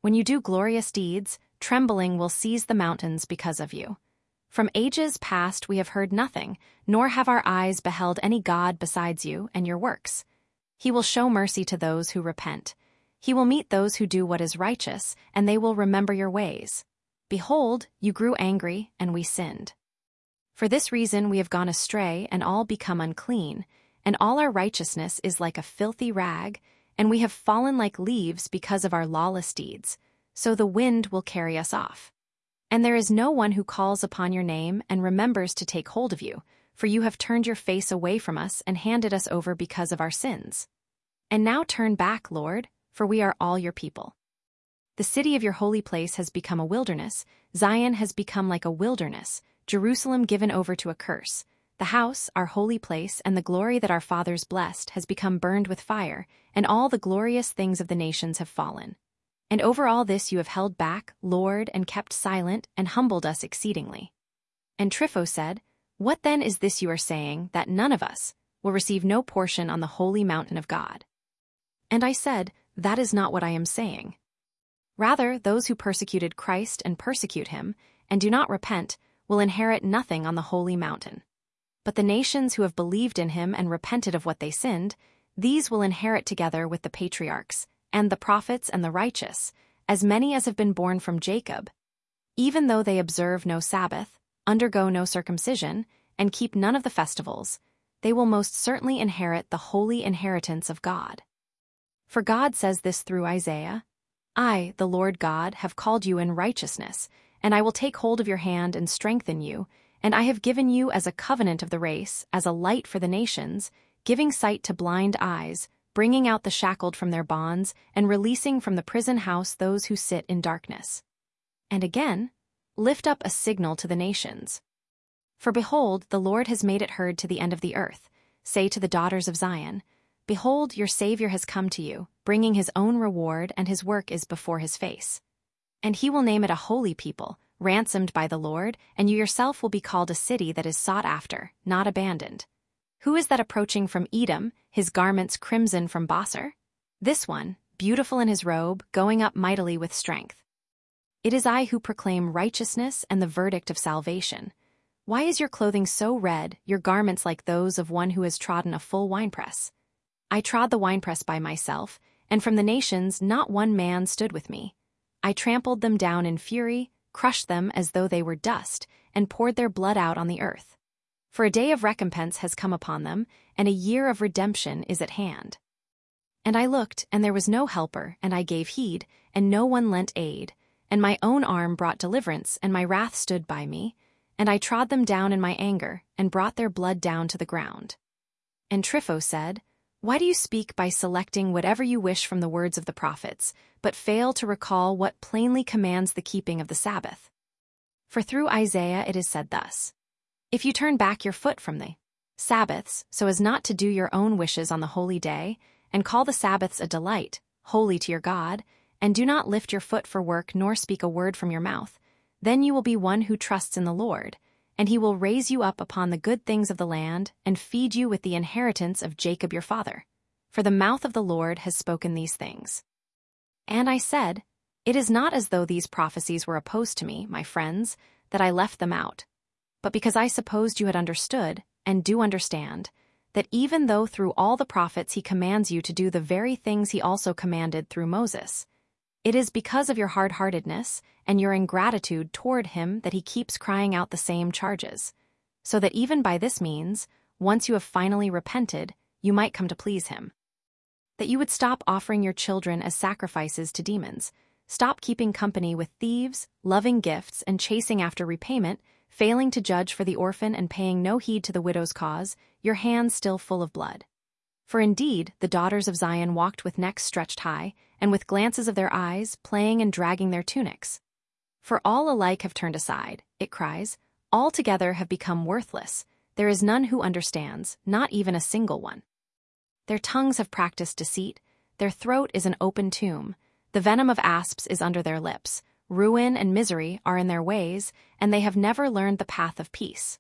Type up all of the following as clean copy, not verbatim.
When you do glorious deeds, trembling will seize the mountains because of you. From ages past we have heard nothing, nor have our eyes beheld any God besides you and your works. He will show mercy to those who repent. He will meet those who do what is righteous, and they will remember your ways. Behold, you grew angry, and we sinned. For this reason we have gone astray and all become unclean, and all our righteousness is like a filthy rag, and we have fallen like leaves because of our lawless deeds, so the wind will carry us off. And there is no one who calls upon your name and remembers to take hold of you, for you have turned your face away from us and handed us over because of our sins. And now turn back, Lord, for we are all your people. The city of your holy place has become a wilderness, Zion has become like a wilderness, Jerusalem given over to a curse. The house, our holy place, and the glory that our fathers blessed has become burned with fire, and all the glorious things of the nations have fallen. And over all this you have held back, Lord, and kept silent, and humbled us exceedingly. And Trypho said, What then is this you are saying, that none of us will receive no portion on the holy mountain of God? And I said, That is not what I am saying. Rather, those who persecuted Christ and persecute him, and do not repent, will inherit nothing on the holy mountain. But the nations who have believed in him and repented of what they sinned, these will inherit together with the patriarchs, and the prophets and the righteous, as many as have been born from Jacob. Even though they observe no Sabbath, undergo no circumcision, and keep none of the festivals, they will most certainly inherit the holy inheritance of God. For God says this through Isaiah, I, the Lord God, have called you in righteousness, and I will take hold of your hand and strengthen you, and I have given you as a covenant of the race, as a light for the nations, giving sight to blind eyes, bringing out the shackled from their bonds, and releasing from the prison house those who sit in darkness. And again, lift up a signal to the nations. For behold, the Lord has made it heard to the end of the earth. Say to the daughters of Zion, Behold, your Savior has come to you, bringing his own reward, and his work is before his face. And he will name it a holy people, ransomed by the Lord, and you yourself will be called a city that is sought after, not abandoned. Who is that approaching from Edom, his garments crimson from Bosor? This one, beautiful in his robe, going up mightily with strength. It is I who proclaim righteousness and the verdict of salvation. Why is your clothing so red, your garments like those of one who has trodden a full winepress? I trod the winepress by myself, and from the nations not one man stood with me. I trampled them down in fury, crushed them as though they were dust, and poured their blood out on the earth. For a day of recompense has come upon them, and a year of redemption is at hand. And I looked, and there was no helper, and I gave heed, and no one lent aid, and my own arm brought deliverance, and my wrath stood by me, and I trod them down in my anger, and brought their blood down to the ground. And Trypho said, Why do you speak by selecting whatever you wish from the words of the prophets, but fail to recall what plainly commands the keeping of the Sabbath? For through Isaiah it is said thus, If you turn back your foot from the Sabbaths, so as not to do your own wishes on the holy day, and call the Sabbaths a delight, holy to your God, and do not lift your foot for work nor speak a word from your mouth, then you will be one who trusts in the Lord, and he will raise you up upon the good things of the land, and feed you with the inheritance of Jacob your father. For the mouth of the Lord has spoken these things. And I said, It is not as though these prophecies were opposed to me, my friends, that I left them out, but because I supposed you had understood, and do understand, that even though through all the prophets he commands you to do the very things he also commanded through Moses, it is because of your hard-heartedness and your ingratitude toward him that he keeps crying out the same charges, so that even by this means, once you have finally repented, you might come to please him. That you would stop offering your children as sacrifices to demons, stop keeping company with thieves, loving gifts and chasing after repayment, failing to judge for the orphan and paying no heed to the widow's cause, your hands still full of blood. For indeed, the daughters of Zion walked with necks stretched high, and with glances of their eyes, playing and dragging their tunics. For all alike have turned aside, it cries, all together have become worthless, there is none who understands, not even a single one. Their tongues have practiced deceit, their throat is an open tomb, the venom of asps is under their lips, ruin and misery are in their ways, and they have never learned the path of peace.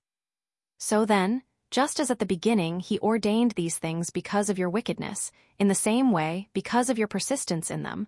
So then, just as at the beginning he ordained these things because of your wickedness, in the same way, because of your persistence in them,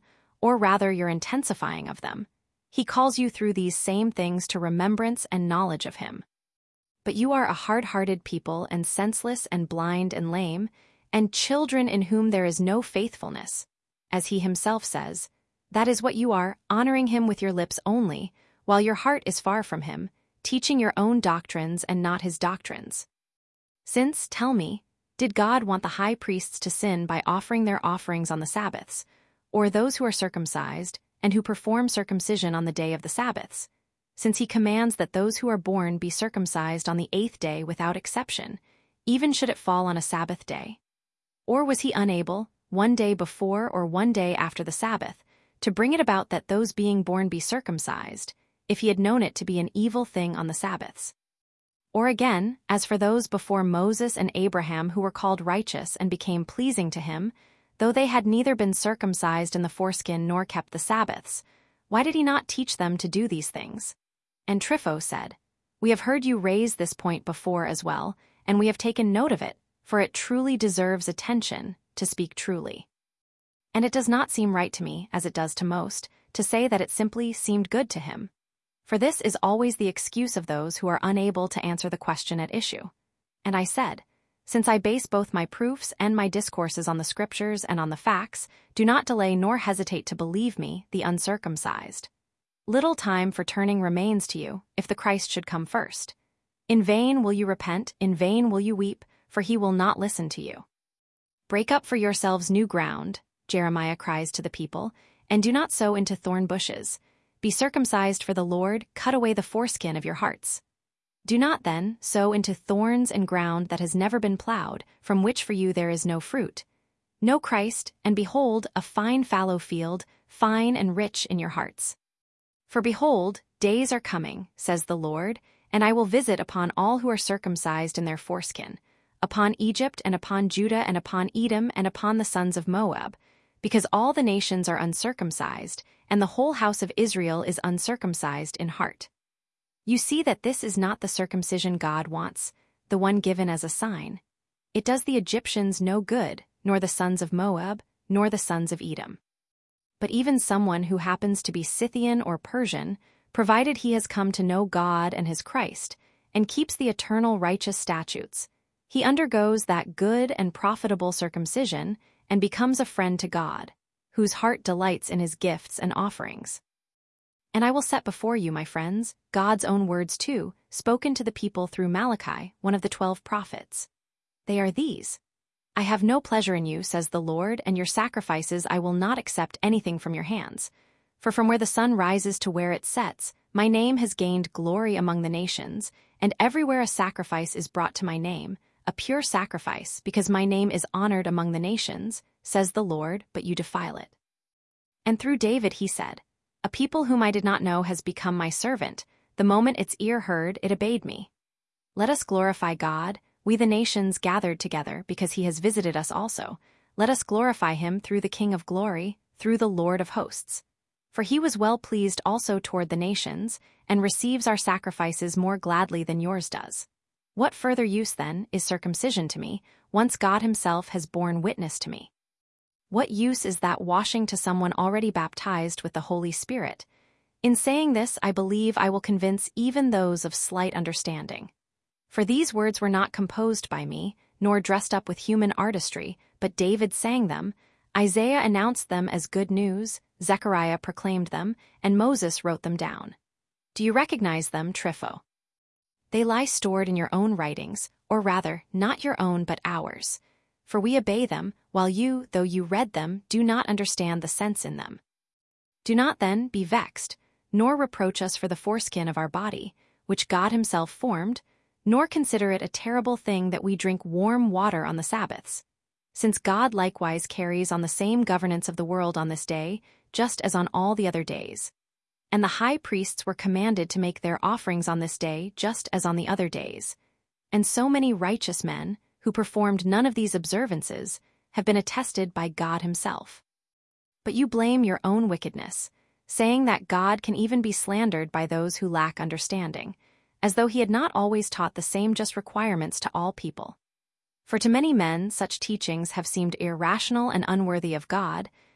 or rather your intensifying of them. He calls you through these same things to remembrance and knowledge of him. But you are a hard-hearted people and senseless and blind and lame, and children in whom there is no faithfulness. As he himself says, that is what you are, honoring him with your lips only, while your heart is far from him, teaching your own doctrines and not his doctrines. Since, tell me, did God want the high priests to sin by offering their offerings on the Sabbaths, or those who are circumcised and who perform circumcision on the day of the Sabbaths, since he commands that those who are born be circumcised on the 8th day without exception, even should it fall on a Sabbath day? Or was he unable, one day before or one day after the Sabbath, to bring it about that those being born be circumcised, if he had known it to be an evil thing on the Sabbaths? Or again, as for those before Moses and Abraham who were called righteous and became pleasing to him, though they had neither been circumcised in the foreskin nor kept the Sabbaths, why did he not teach them to do these things? And Trypho said, We have heard you raise this point before as well, and we have taken note of it, for it truly deserves attention, to speak truly. And it does not seem right to me, as it does to most, to say that it simply seemed good to him. For this is always the excuse of those who are unable to answer the question at issue. And I said, Since I base both my proofs and my discourses on the Scriptures and on the facts, do not delay nor hesitate to believe me, the uncircumcised. Little time for turning remains to you, if the Christ should come first. In vain will you repent, in vain will you weep, for he will not listen to you. Break up for yourselves new ground, Jeremiah cries to the people, and do not sow into thorn bushes. Be circumcised for the Lord, cut away the foreskin of your hearts. Do not, then, sow into thorns and ground that has never been plowed, from which for you there is no fruit. Know Christ, and behold, a fine fallow field, fine and rich in your hearts. For behold, days are coming, says the Lord, and I will visit upon all who are circumcised in their foreskin, upon Egypt and upon Judah and upon Edom and upon the sons of Moab, because all the nations are uncircumcised, and the whole house of Israel is uncircumcised in heart. You see that this is not the circumcision God wants, the one given as a sign. It does the Egyptians no good, nor the sons of Moab, nor the sons of Edom. But even someone who happens to be Scythian or Persian, provided he has come to know God and his Christ, and keeps the eternal righteous statutes, he undergoes that good and profitable circumcision and becomes a friend to God, whose heart delights in his gifts and offerings. And I will set before you, my friends, God's own words too, spoken to the people through Malachi, one of the 12 prophets. They are these. I have no pleasure in you, says the Lord, and your sacrifices I will not accept anything from your hands. For from where the sun rises to where it sets, my name has gained glory among the nations, and everywhere a sacrifice is brought to my name, a pure sacrifice, because my name is honored among the nations, says the Lord, but you defile it. And through David he said, A people whom I did not know has become my servant. The moment its ear heard, it obeyed me. Let us glorify God, we the nations gathered together, because he has visited us also. Let us glorify him through the King of glory, through the Lord of hosts. For he was well pleased also toward the nations, and receives our sacrifices more gladly than yours does. What further use, then, is circumcision to me, once God himself has borne witness to me? What use is that washing to someone already baptized with the Holy Spirit? In saying this, I believe I will convince even those of slight understanding. For these words were not composed by me, nor dressed up with human artistry, but David sang them, Isaiah announced them as good news, Zechariah proclaimed them, and Moses wrote them down. Do you recognize them, Trypho? They lie stored in your own writings, or rather, not your own but ours. For we obey them, while you, though you read them, do not understand the sense in them. Do not then be vexed, nor reproach us for the foreskin of our body, which God himself formed, nor consider it a terrible thing that we drink warm water on the Sabbaths, since God likewise carries on the same governance of the world on this day, just as on all the other days. And the high priests were commanded to make their offerings on this day just as on the other days. And so many righteous men, who performed none of these observances, have been attested by God himself. But you blame your own wickedness, saying that God can even be slandered by those who lack understanding, as though he had not always taught the same just requirements to all people. For to many men such teachings have seemed irrational and unworthy of God,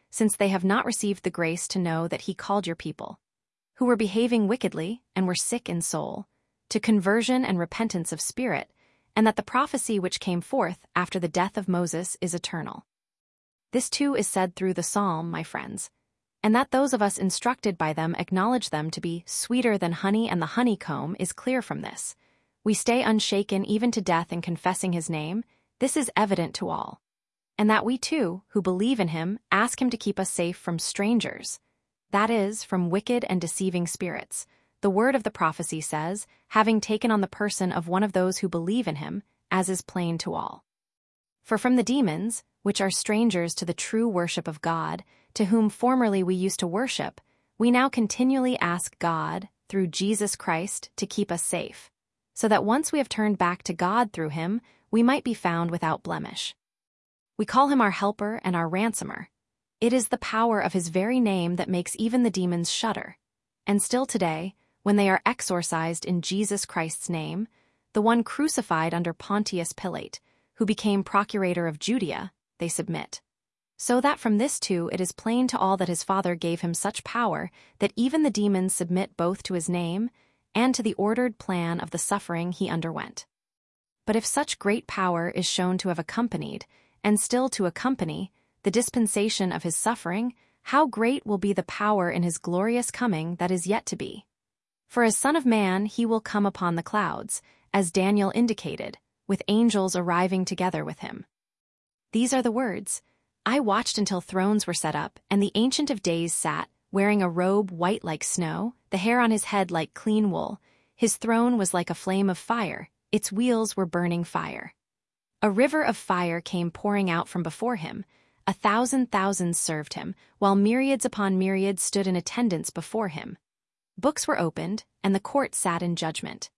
since they have not received the grace to know that he called your people, who were behaving wickedly and were sick in soul, to conversion and repentance of spirit, and that the prophecy which came forth after the death of Moses is eternal. This too is said through the psalm, my friends, and that those of us instructed by them acknowledge them to be sweeter than honey and the honeycomb is clear from this. We stay unshaken even to death in confessing his name. This is evident to all. And that we too, who believe in him, ask him to keep us safe from strangers, that is, from wicked and deceiving spirits. The word of the prophecy says, having taken on the person of one of those who believe in him, as is plain to all. For from the demons, which are strangers to the true worship of God, to whom formerly we used to worship, we now continually ask God, through Jesus Christ, to keep us safe, so that once we have turned back to God through him, we might be found without blemish. We call him our helper and our ransomer. It is the power of his very name that makes even the demons shudder. And still today, when they are exorcised in Jesus Christ's name, the one crucified under Pontius Pilate, who became procurator of Judea, they submit. So that from this too it is plain to all that his Father gave him such power that even the demons submit both to his name and to the ordered plan of the suffering he underwent. But if such great power is shown to have accompanied, and still to accompany, the dispensation of his suffering, how great will be the power in his glorious coming that is yet to be. For as Son of Man he will come upon the clouds, as Daniel indicated, with angels arriving together with him. These are the words, I watched until thrones were set up, and the Ancient of Days sat, wearing a robe white like snow, the hair on his head like clean wool. His throne was like a flame of fire, its wheels were burning fire. A river of fire came pouring out from before him. 1,000 thousands served him, while myriads upon myriads stood in attendance before him. Books were opened, and the court sat in judgment.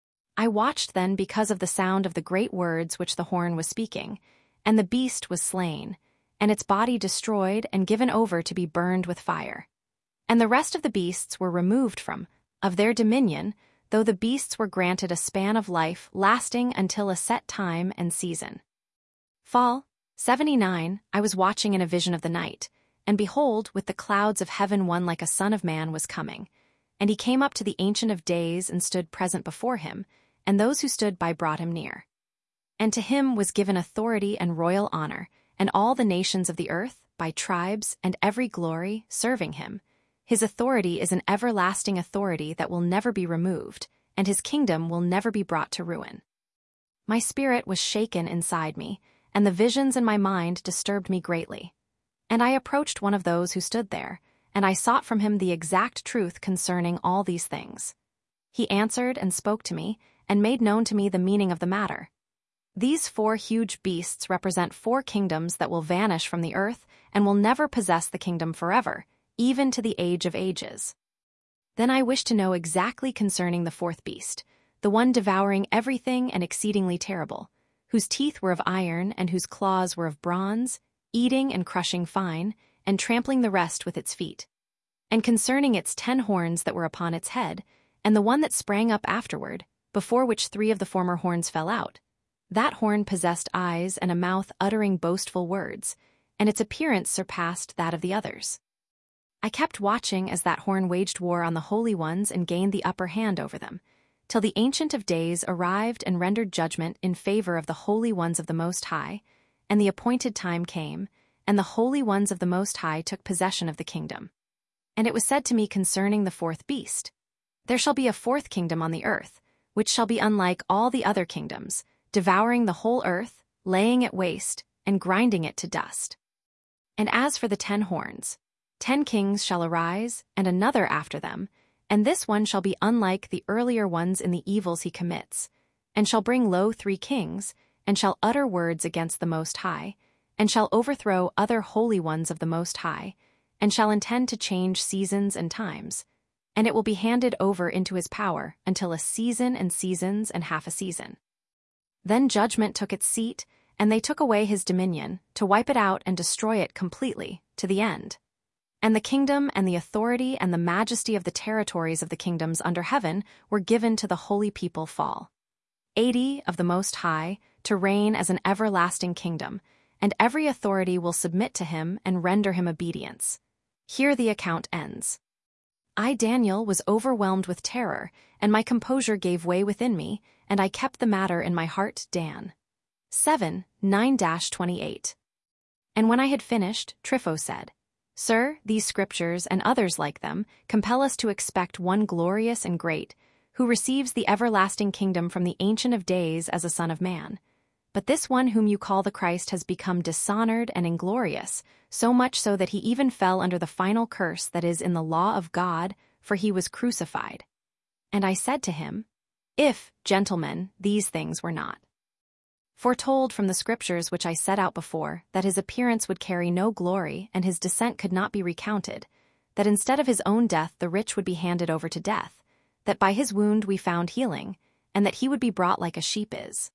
I watched then because of the sound of the great words which the horn was speaking, and the beast was slain, and its body destroyed and given over to be burned with fire. And the rest of the beasts were removed of their dominion, though the beasts were granted a span of life lasting until a set time and season. Fall 79. I was watching in a vision of the night, and behold, with the clouds of heaven one like a son of man was coming. And he came up to the Ancient of Days and stood present before him, and those who stood by brought him near. And to him was given authority and royal honor, and all the nations of the earth, by tribes and every glory, serving him. His authority is an everlasting authority that will never be removed, and his kingdom will never be brought to ruin. My spirit was shaken inside me, and the visions in my mind disturbed me greatly. And I approached one of those who stood there, and I sought from him the exact truth concerning all these things. He answered and spoke to me, and made known to me the meaning of the matter. These 4 huge beasts represent 4 kingdoms that will vanish from the earth and will never possess the kingdom forever, even to the age of ages. Then I wished to know exactly concerning the 4th beast, the one devouring everything and exceedingly terrible, whose teeth were of iron and whose claws were of bronze, eating and crushing fine, and trampling the rest with its feet. And concerning its 10 horns that were upon its head, and the one that sprang up afterward, before which 3 of the former horns fell out, that horn possessed eyes and a mouth uttering boastful words, and its appearance surpassed that of the others. I kept watching as that horn waged war on the holy ones and gained the upper hand over them, till the Ancient of Days arrived and rendered judgment in favor of the holy ones of the Most High, and the appointed time came, and the holy ones of the Most High took possession of the kingdom. And it was said to me concerning the 4th beast, there shall be a 4th kingdom on the earth, which shall be unlike all the other kingdoms, devouring the whole earth, laying it waste, and grinding it to dust. And as for the 10 horns, 10 kings shall arise, and another after them, and this one shall be unlike the earlier ones in the evils he commits, and shall bring low 3 kings, and shall utter words against the Most High, and shall overthrow other holy ones of the Most High, and shall intend to change seasons and times, and it will be handed over into his power until a season and seasons and half a season. Then judgment took its seat, and they took away his dominion, to wipe it out and destroy it completely, to the end. And the kingdom and the authority and the majesty of the territories of the kingdoms under heaven were given to the holy people fall. 80 of the Most High, to reign as an everlasting kingdom, and every authority will submit to him and render him obedience. Here the account ends. I, Daniel, was overwhelmed with terror, and my composure gave way within me, and I kept the matter in my heart. Dan. 7:9-28. And when I had finished, Trypho said, Sir, these scriptures and others like them compel us to expect one glorious and great, who receives the everlasting kingdom from the Ancient of Days as a Son of Man. But this one whom you call the Christ has become dishonored and inglorious, so much so that he even fell under the final curse that is in the law of God, for he was crucified. And I said to him, If, gentlemen, these things were not foretold from the scriptures which I set out before, that his appearance would carry no glory and his descent could not be recounted, that instead of his own death the rich would be handed over to death, that by his wound we found healing, and that he would be brought like a sheep is.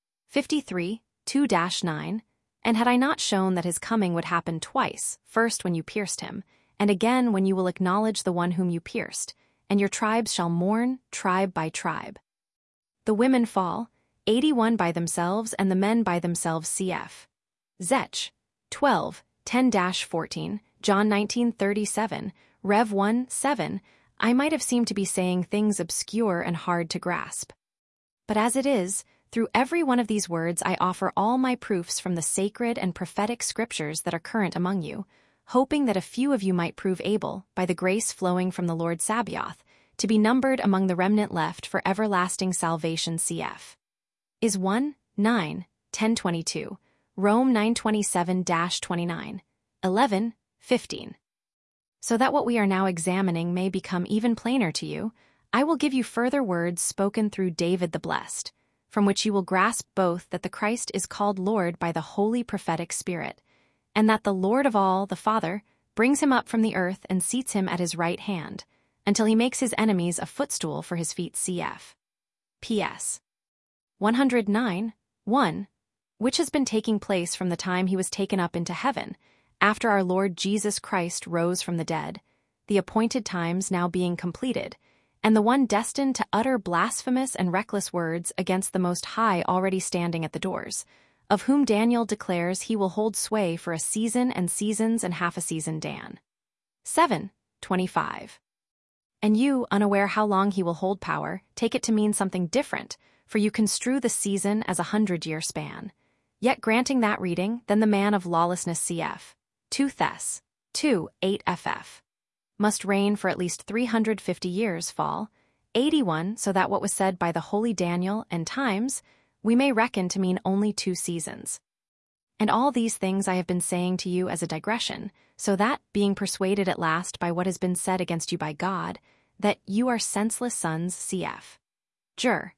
53:2-9. And had I not shown that his coming would happen twice, first when you pierced him, and again when you will acknowledge the one whom you pierced, and your tribes shall mourn, tribe by tribe. The women fall, 81 by themselves and the men by themselves cf. Zech. 12:10-14, John 19:37, Rev 1:7. I might have seemed to be saying things obscure and hard to grasp. But as it is, through every one of these words I offer all my proofs from the sacred and prophetic scriptures that are current among you, hoping that a few of you might prove able, by the grace flowing from the Lord Sabaoth, to be numbered among the remnant left for everlasting salvation cf. Is 1:9-10-22, Rome 9:27-29, 11:15. So that what we are now examining may become even plainer to you, I will give you further words spoken through David the Blessed, from which you will grasp both that the Christ is called Lord by the holy prophetic Spirit, and that the Lord of all, the Father, brings him up from the earth and seats him at his right hand, until he makes his enemies a footstool for his feet cf. P.S. 109:1, which has been taking place from the time he was taken up into heaven, after our Lord Jesus Christ rose from the dead, the appointed times now being completed, and the one destined to utter blasphemous and reckless words against the Most High already standing at the doors, of whom Daniel declares he will hold sway for a season and seasons and half a season. Dan. 7:25. And you, unaware how long he will hold power, take it to mean something different, for you construe the season as 100-year span. Yet granting that reading, then the man of lawlessness cf. 2 Thess. 2:8 must reign for at least 350 years fall, 81, so that what was said by the holy Daniel and times we may reckon to mean only 2 seasons. And all these things I have been saying to you as a digression, so that, being persuaded at last by what has been said against you by God, that you are senseless sons cf. Jer.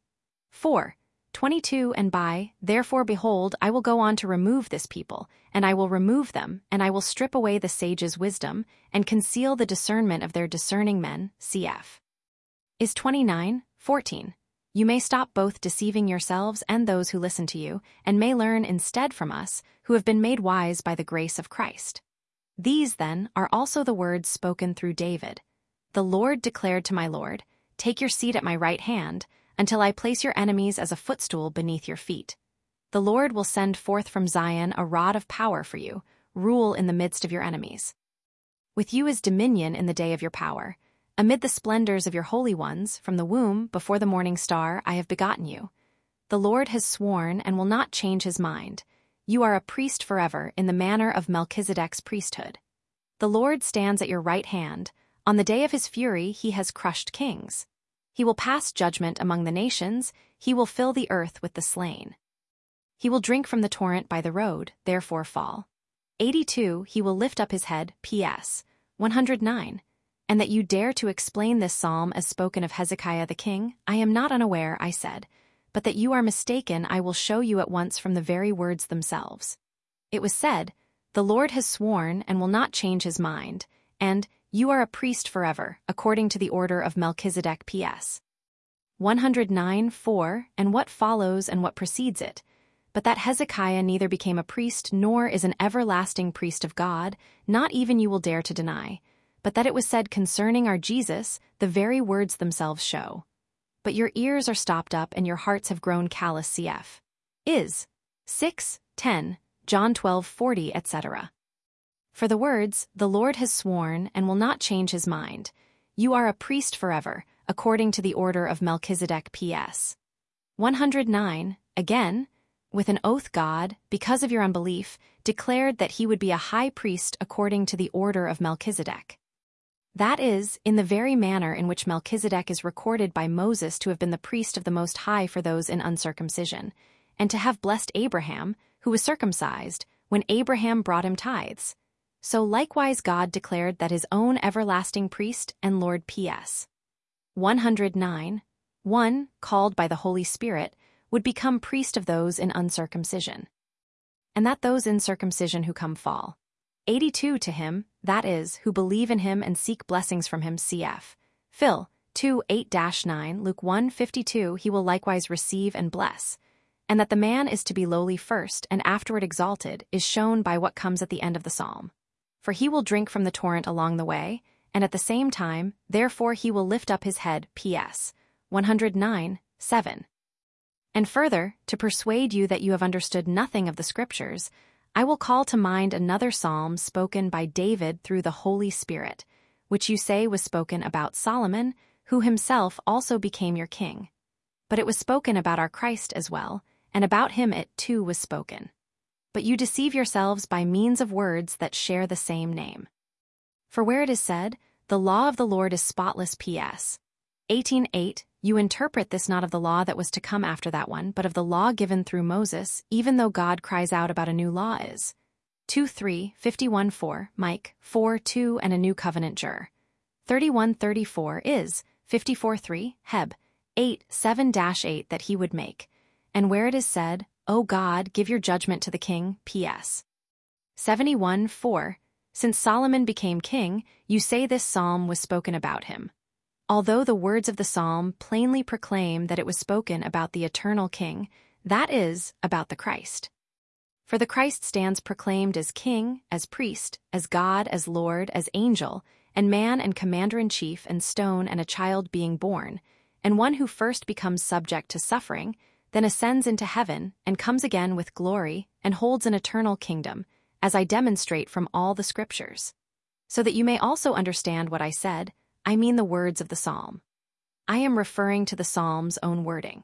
4:22 and by, therefore behold, I will go on to remove this people, and I will remove them, and I will strip away the sages' wisdom, and conceal the discernment of their discerning men, cf. Is 29:14. You may stop both deceiving yourselves and those who listen to you, and may learn instead from us, who have been made wise by the grace of Christ. These, then, are also the words spoken through David. The Lord declared to my Lord, Take your seat at my right hand, until I place your enemies as a footstool beneath your feet. The Lord will send forth from Zion a rod of power for you, rule in the midst of your enemies. With you is dominion in the day of your power. Amid the splendors of your holy ones, from the womb, before the morning star, I have begotten you. The Lord has sworn and will not change his mind. You are a priest forever in the manner of Melchizedek's priesthood. The Lord stands at your right hand. On the day of his fury he has crushed kings. He will pass judgment among the nations, he will fill the earth with the slain. He will drink from the torrent by the road, therefore fall. 82 He will lift up his head, P.S. 109. And that you dare to explain this psalm as spoken of Hezekiah the king, I am not unaware, I said, but that you are mistaken I will show you at once from the very words themselves. It was said, The Lord has sworn and will not change his mind, and you are a priest forever, according to the order of Melchizedek. P.S. 109:4 and what follows and what precedes it, but that Hezekiah neither became a priest nor is an everlasting priest of God, not even you will dare to deny, but that it was said concerning our Jesus, the very words themselves show. But your ears are stopped up and your hearts have grown callous. Cf. Is. 6:10, John 12:40, etc. For the words, "The Lord has sworn and will not change his mind. You are a priest forever, according to the order of Melchizedek PS. 109, again, with an oath God, because of your unbelief, declared that he would be a high priest according to the order of Melchizedek. That is, in the very manner in which Melchizedek is recorded by Moses to have been the priest of the Most High for those in uncircumcision, and to have blessed Abraham, who was circumcised, when Abraham brought him tithes. So likewise God declared that his own everlasting priest and Lord PS. 109, 1, called by the Holy Spirit, would become priest of those in uncircumcision. And that those in circumcision who come fall. 82 to him, that is, who believe in him and seek blessings from him cf. Phil. 2:8-9, Luke 1:52, he will likewise receive and bless. And that the man is to be lowly first and afterward exalted is shown by what comes at the end of the psalm. For he will drink from the torrent along the way, and at the same time, therefore he will lift up his head PS. 109:7. And further, to persuade you that you have understood nothing of the Scriptures, I will call to mind another psalm spoken by David through the Holy Spirit, which you say was spoken about Solomon, who himself also became your king. But it was spoken about our Christ as well, and about him it too was spoken. But you deceive yourselves by means of words that share the same name. For where it is said, "The law of the Lord is spotless PS. 18:8, you interpret this not of the law that was to come after that one, but of the law given through Moses, even though God cries out about a new law is. 2:3, 51:4, Mike, 4:2, and a new covenant jur. 31:34 is, 54:3, Heb, 8:7-8 that he would make. And where it is said, O God, give your judgment to the king, PS. 71:4, since Solomon became king, you say this psalm was spoken about him. Although the words of the psalm plainly proclaim that it was spoken about the eternal king, that is, about the Christ. For the Christ stands proclaimed as king, as priest, as God, as Lord, as angel, and man and commander-in-chief and stone and a child being born, and one who first becomes subject to suffering, then ascends into heaven and comes again with glory and holds an eternal kingdom, as I demonstrate from all the Scriptures. So that you may also understand what I said, I mean the words of the psalm. I am referring to the psalm's own wording.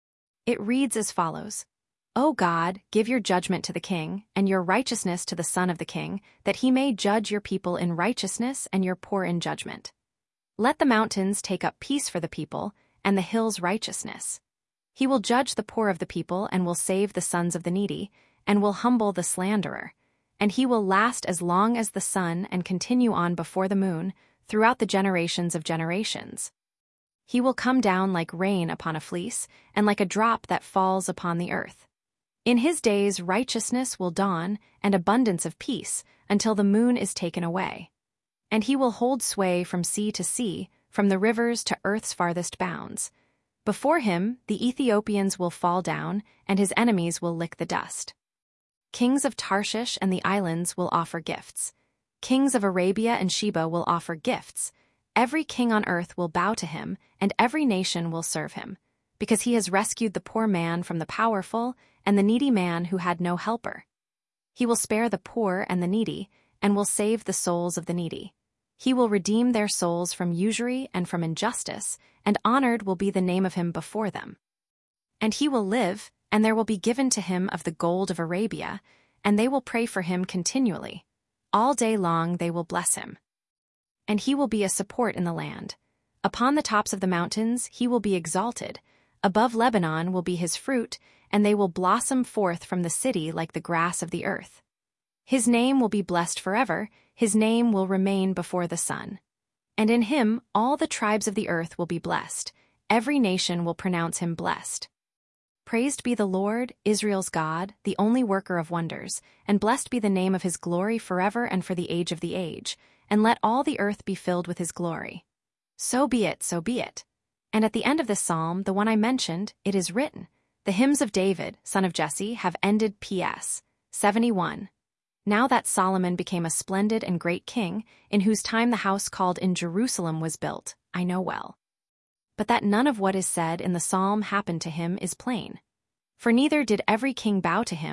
It reads as follows, O God, give your judgment to the king, and your righteousness to the son of the king, that he may judge your people in righteousness and your poor in judgment. Let the mountains take up peace for the people, and the hills righteousness. He will judge the poor of the people and will save the sons of the needy, and will humble the slanderer. And he will last as long as the sun and continue on before the moon, throughout the generations of generations. He will come down like rain upon a fleece, and like a drop that falls upon the earth. In his days righteousness will dawn, and abundance of peace, until the moon is taken away. And he will hold sway from sea to sea, from the rivers to earth's farthest bounds. Before him the Ethiopians will fall down, and his enemies will lick the dust. Kings of Tarshish and the islands will offer gifts. Kings of Arabia and Sheba will offer gifts. Every king on earth will bow to him, and every nation will serve him, because he has rescued the poor man from the powerful and the needy man who had no helper. He will spare the poor and the needy, and will save the souls of the needy. He will redeem their souls from usury and from injustice, and honored will be the name of him before them. And he will live, and there will be given to him of the gold of Arabia, and they will pray for him continually. All day long they will bless him. And he will be a support in the land. Upon the tops of the mountains he will be exalted. Above Lebanon will be his fruit, and they will blossom forth from the city like the grass of the earth. His name will be blessed forever, his name will remain before the sun. And in him all the tribes of the earth will be blessed, every nation will pronounce him blessed. Praised be the Lord, Israel's God, the only worker of wonders, and blessed be the name of his glory forever and for the age of the age, and let all the earth be filled with his glory. So be it, so be it. And at the end of this psalm, the one I mentioned, it is written, The hymns of David, son of Jesse, have ended PS. 71. Now that Solomon became a splendid and great king, in whose time the house called in Jerusalem was built, I know well. But that none of what is said in the psalm happened to him is plain. For neither did every king bow to him,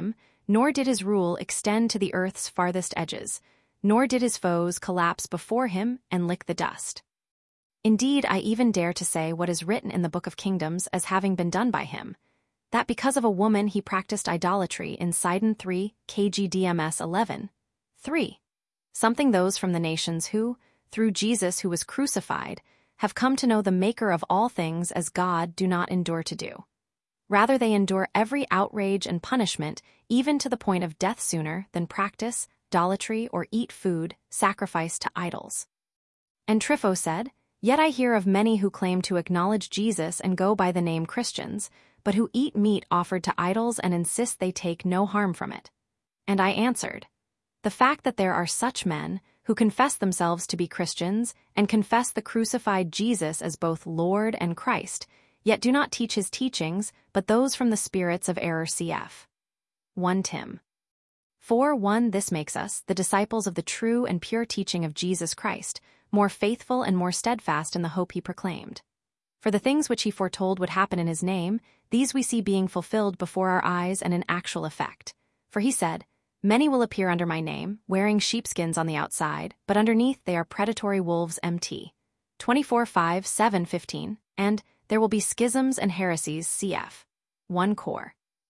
nor did his rule extend to the earth's farthest edges, nor did his foes collapse before him and lick the dust. Indeed, I even dare to say what is written in the Book of Kingdoms as having been done by him, that because of a woman he practiced idolatry in Sidon 3 KGDMS 11. 3. Something those from the nations who, through Jesus who was crucified, have come to know the Maker of all things as God do not endure to do. Rather they endure every outrage and punishment, even to the point of death sooner than practice, idolatry, or eat food sacrificed to idols. And Trypho said, Yet I hear of many who claim to acknowledge Jesus and go by the name Christians, but who eat meat offered to idols and insist they take no harm from it. And I answered, The fact that there are such men, who confess themselves to be Christians and confess the crucified Jesus as both Lord and Christ, yet do not teach his teachings, but those from the spirits of error cf. 1 Tim 4:1 This makes us, the disciples of the true and pure teaching of Jesus Christ, more faithful and more steadfast in the hope he proclaimed. For the things which he foretold would happen in his name, these we see being fulfilled before our eyes and in actual effect. For he said, Many will appear under my name, wearing sheepskins on the outside, but underneath they are predatory wolves. MT 24:5-7-15, and there will be schisms and heresies. Cf. 1 Cor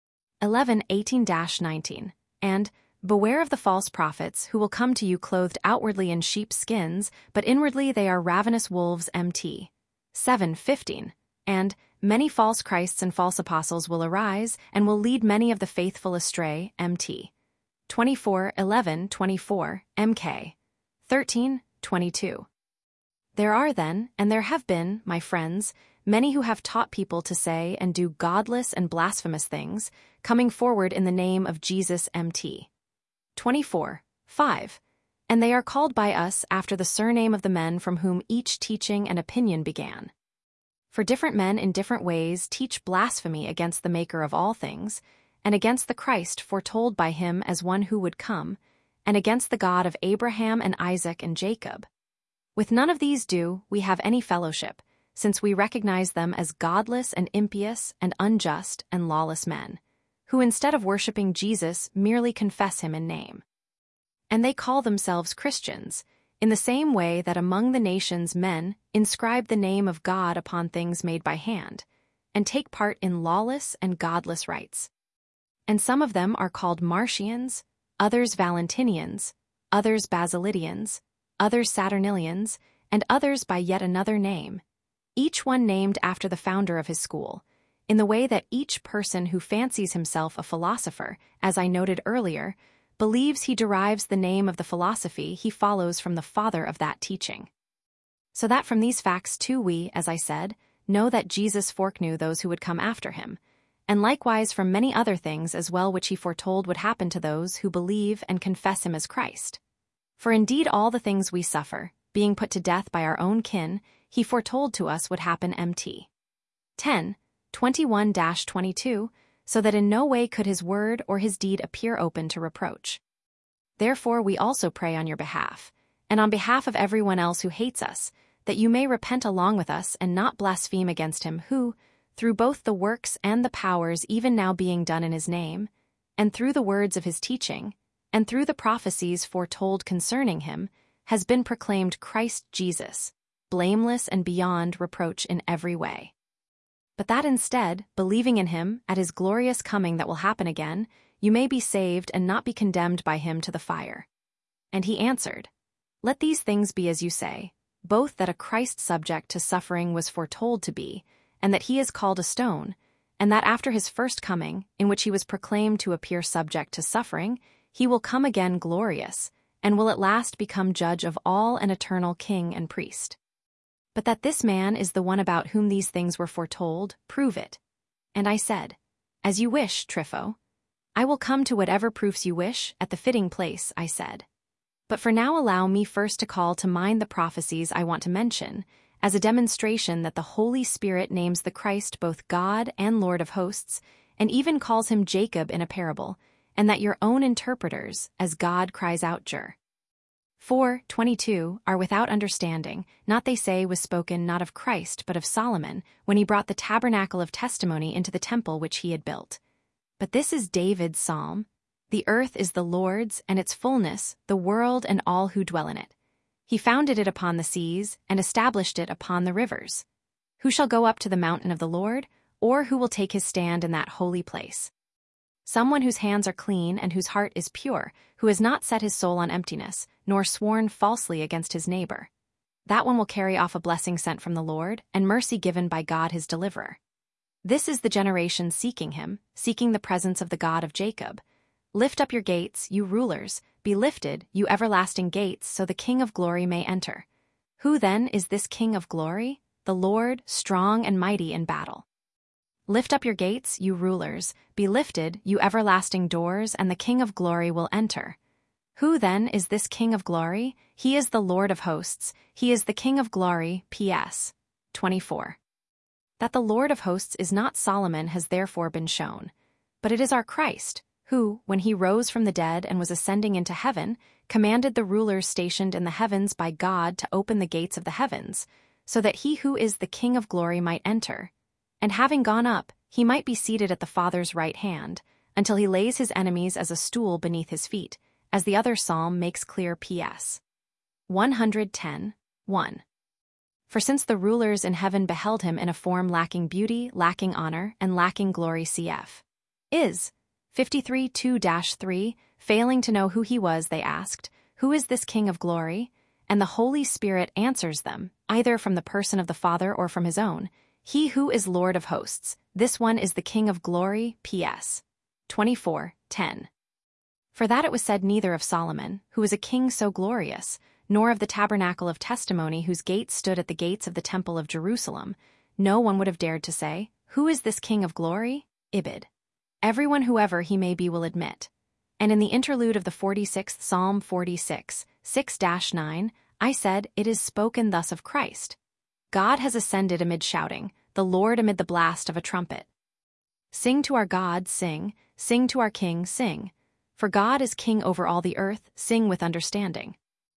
11:18-19, and beware of the false prophets who will come to you clothed outwardly in sheep's skins, but inwardly they are ravenous wolves. MT 7:15, and many false Christs and false apostles will arise and will lead many of the faithful astray. MT 24:11-24, MK 13:22. There are then, and there have been, my friends, many who have taught people to say and do godless and blasphemous things, coming forward in the name of Jesus. MT 24:5, and they are called by us after the surname of the men from whom each teaching and opinion began. For different men in different ways teach blasphemy against the Maker of all things, and against the Christ foretold by him as one who would come, and against the God of Abraham and Isaac and Jacob. With none of these do we have any fellowship, since we recognize them as godless and impious and unjust and lawless men, who instead of worshiping Jesus merely confess him in name. And they call themselves Christians, in the same way that among the nations men inscribe the name of God upon things made by hand, and take part in lawless and godless rites. And some of them are called Marcians, others Valentinians, others Basilidians, others Saturnilians, and others by yet another name, each one named after the founder of his school, in the way that each person who fancies himself a philosopher, as I noted earlier, believes he derives the name of the philosophy he follows from the father of that teaching. So that from these facts too we, as I said, know that Jesus foreknew those who would come after him, and likewise from many other things as well which he foretold would happen to those who believe and confess him as Christ. For indeed all the things we suffer, being put to death by our own kin, he foretold to us would happen. MT 10:21-22, so that in no way could his word or his deed appear open to reproach. Therefore we also pray on your behalf, and on behalf of everyone else who hates us, that you may repent along with us and not blaspheme against him who, through both the works and the powers even now being done in his name, and through the words of his teaching, and through the prophecies foretold concerning him, has been proclaimed Christ Jesus, blameless and beyond reproach in every way. But that instead, believing in him, at his glorious coming that will happen again, you may be saved and not be condemned by him to the fire. And he answered, Let these things be as you say, both that a Christ subject to suffering was foretold to be, and that he is called a stone, and that after his first coming, in which he was proclaimed to appear subject to suffering, he will come again glorious, and will at last become judge of all and eternal king and priest. But that this man is the one about whom these things were foretold, prove it. And I said, As you wish, Trypho. I will come to whatever proofs you wish, at the fitting place, I said. But for now allow me first to call to mind the prophecies I want to mention, as a demonstration that the Holy Spirit names the Christ both God and Lord of hosts, and even calls him Jacob in a parable, and that your own interpreters, as God cries out Jur 4:22, are without understanding, not they say was spoken not of Christ but of Solomon, when he brought the tabernacle of testimony into the temple which he had built. But this is David's psalm, The earth is the Lord's and its fullness, the world and all who dwell in it. He founded it upon the seas and established it upon the rivers. Who shall go up to the mountain of the Lord, or who will take his stand in that holy place? Someone whose hands are clean and whose heart is pure, who has not set his soul on emptiness, nor sworn falsely against his neighbor. That one will carry off a blessing sent from the Lord, and mercy given by God his deliverer. This is the generation seeking him, seeking the presence of the God of Jacob. Lift up your gates, you rulers, be lifted, you everlasting gates, so the King of glory may enter. Who then is this King of glory? The Lord, strong and mighty in battle. Lift up your gates, you rulers, be lifted, you everlasting doors, and the King of glory will enter. Who then is this King of glory? He is the Lord of hosts, he is the King of glory. PS 24. That the Lord of hosts is not Solomon has therefore been shown, but it is our Christ, who, when he rose from the dead and was ascending into heaven, commanded the rulers stationed in the heavens by God to open the gates of the heavens, so that he who is the King of glory might enter. And having gone up, he might be seated at the Father's right hand, until he lays his enemies as a stool beneath his feet, as the other psalm makes clear. PS 110, 1. For since the rulers in heaven beheld him in a form lacking beauty, lacking honor, and lacking glory, cf. Is 53 2-3, failing to know who he was, they asked, Who is this King of glory? And the Holy Spirit answers them, either from the person of the Father or from his own, He who is Lord of hosts, this one is the King of glory. PS 24, 10. For that it was said neither of Solomon, who was a king so glorious, nor of the tabernacle of testimony whose gates stood at the gates of the temple of Jerusalem, no one would have dared to say, Who is this King of glory? Ibid. Everyone whoever he may be will admit. And in the interlude of the 46th Psalm 46, 6-9, I said, It is spoken thus of Christ. God has ascended amid shouting, the Lord amid the blast of a trumpet. Sing to our God, sing to our King, sing. For God is king over all the earth, sing with understanding.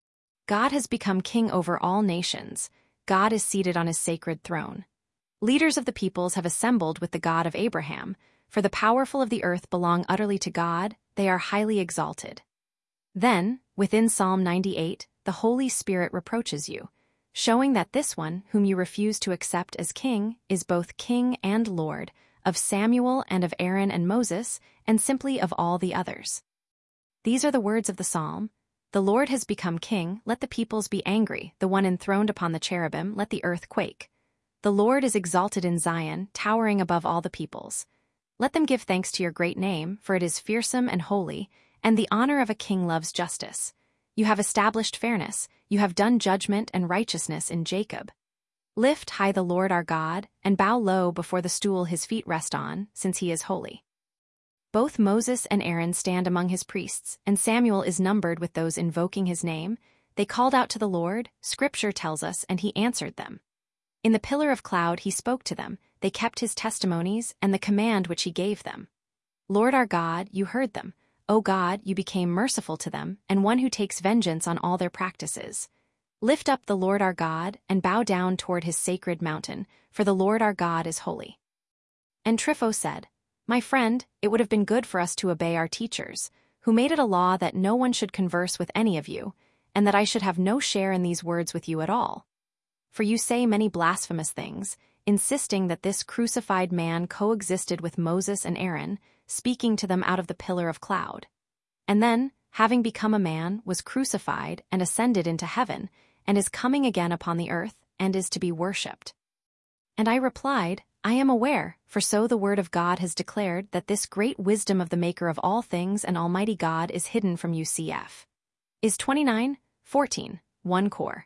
God has become king over all nations. God is seated on his sacred throne. Leaders of the peoples have assembled with the God of Abraham, for the powerful of the earth belong utterly to God, they are highly exalted. Then, within Psalm 98, the Holy Spirit reproaches you, showing that this one, whom you refuse to accept as king, is both king and Lord, of Samuel and of Aaron and Moses, and simply of all the others. These are the words of the psalm. The Lord has become king, let the peoples be angry, the one enthroned upon the cherubim, let the earth quake. The Lord is exalted in Zion, towering above all the peoples. Let them give thanks to your great name, for it is fearsome and holy, and the honor of a king loves justice. You have established fairness, you have done judgment and righteousness in Jacob. Lift high the Lord our God, and bow low before the stool his feet rest on, since he is holy. Both Moses and Aaron stand among his priests, and Samuel is numbered with those invoking his name. They called out to the Lord, Scripture tells us, and he answered them. In the pillar of cloud he spoke to them, they kept his testimonies and the command which he gave them. Lord our God, you heard them. O God, you became merciful to them, and one who takes vengeance on all their practices. Lift up the Lord our God, and bow down toward his sacred mountain, for the Lord our God is holy. And Trypho said, My friend, it would have been good for us to obey our teachers, who made it a law that no one should converse with any of you, and that I should have no share in these words with you at all. For you say many blasphemous things, insisting that this crucified man coexisted with Moses and Aaron, speaking to them out of the pillar of cloud. And then, having become a man, was crucified and ascended into heaven, and is coming again upon the earth, and is to be worshipped. And I replied, I am aware, for so the word of God has declared that this great wisdom of the Maker of all things and Almighty God is hidden from you. Cf. Is 29, 14, 1 Cor.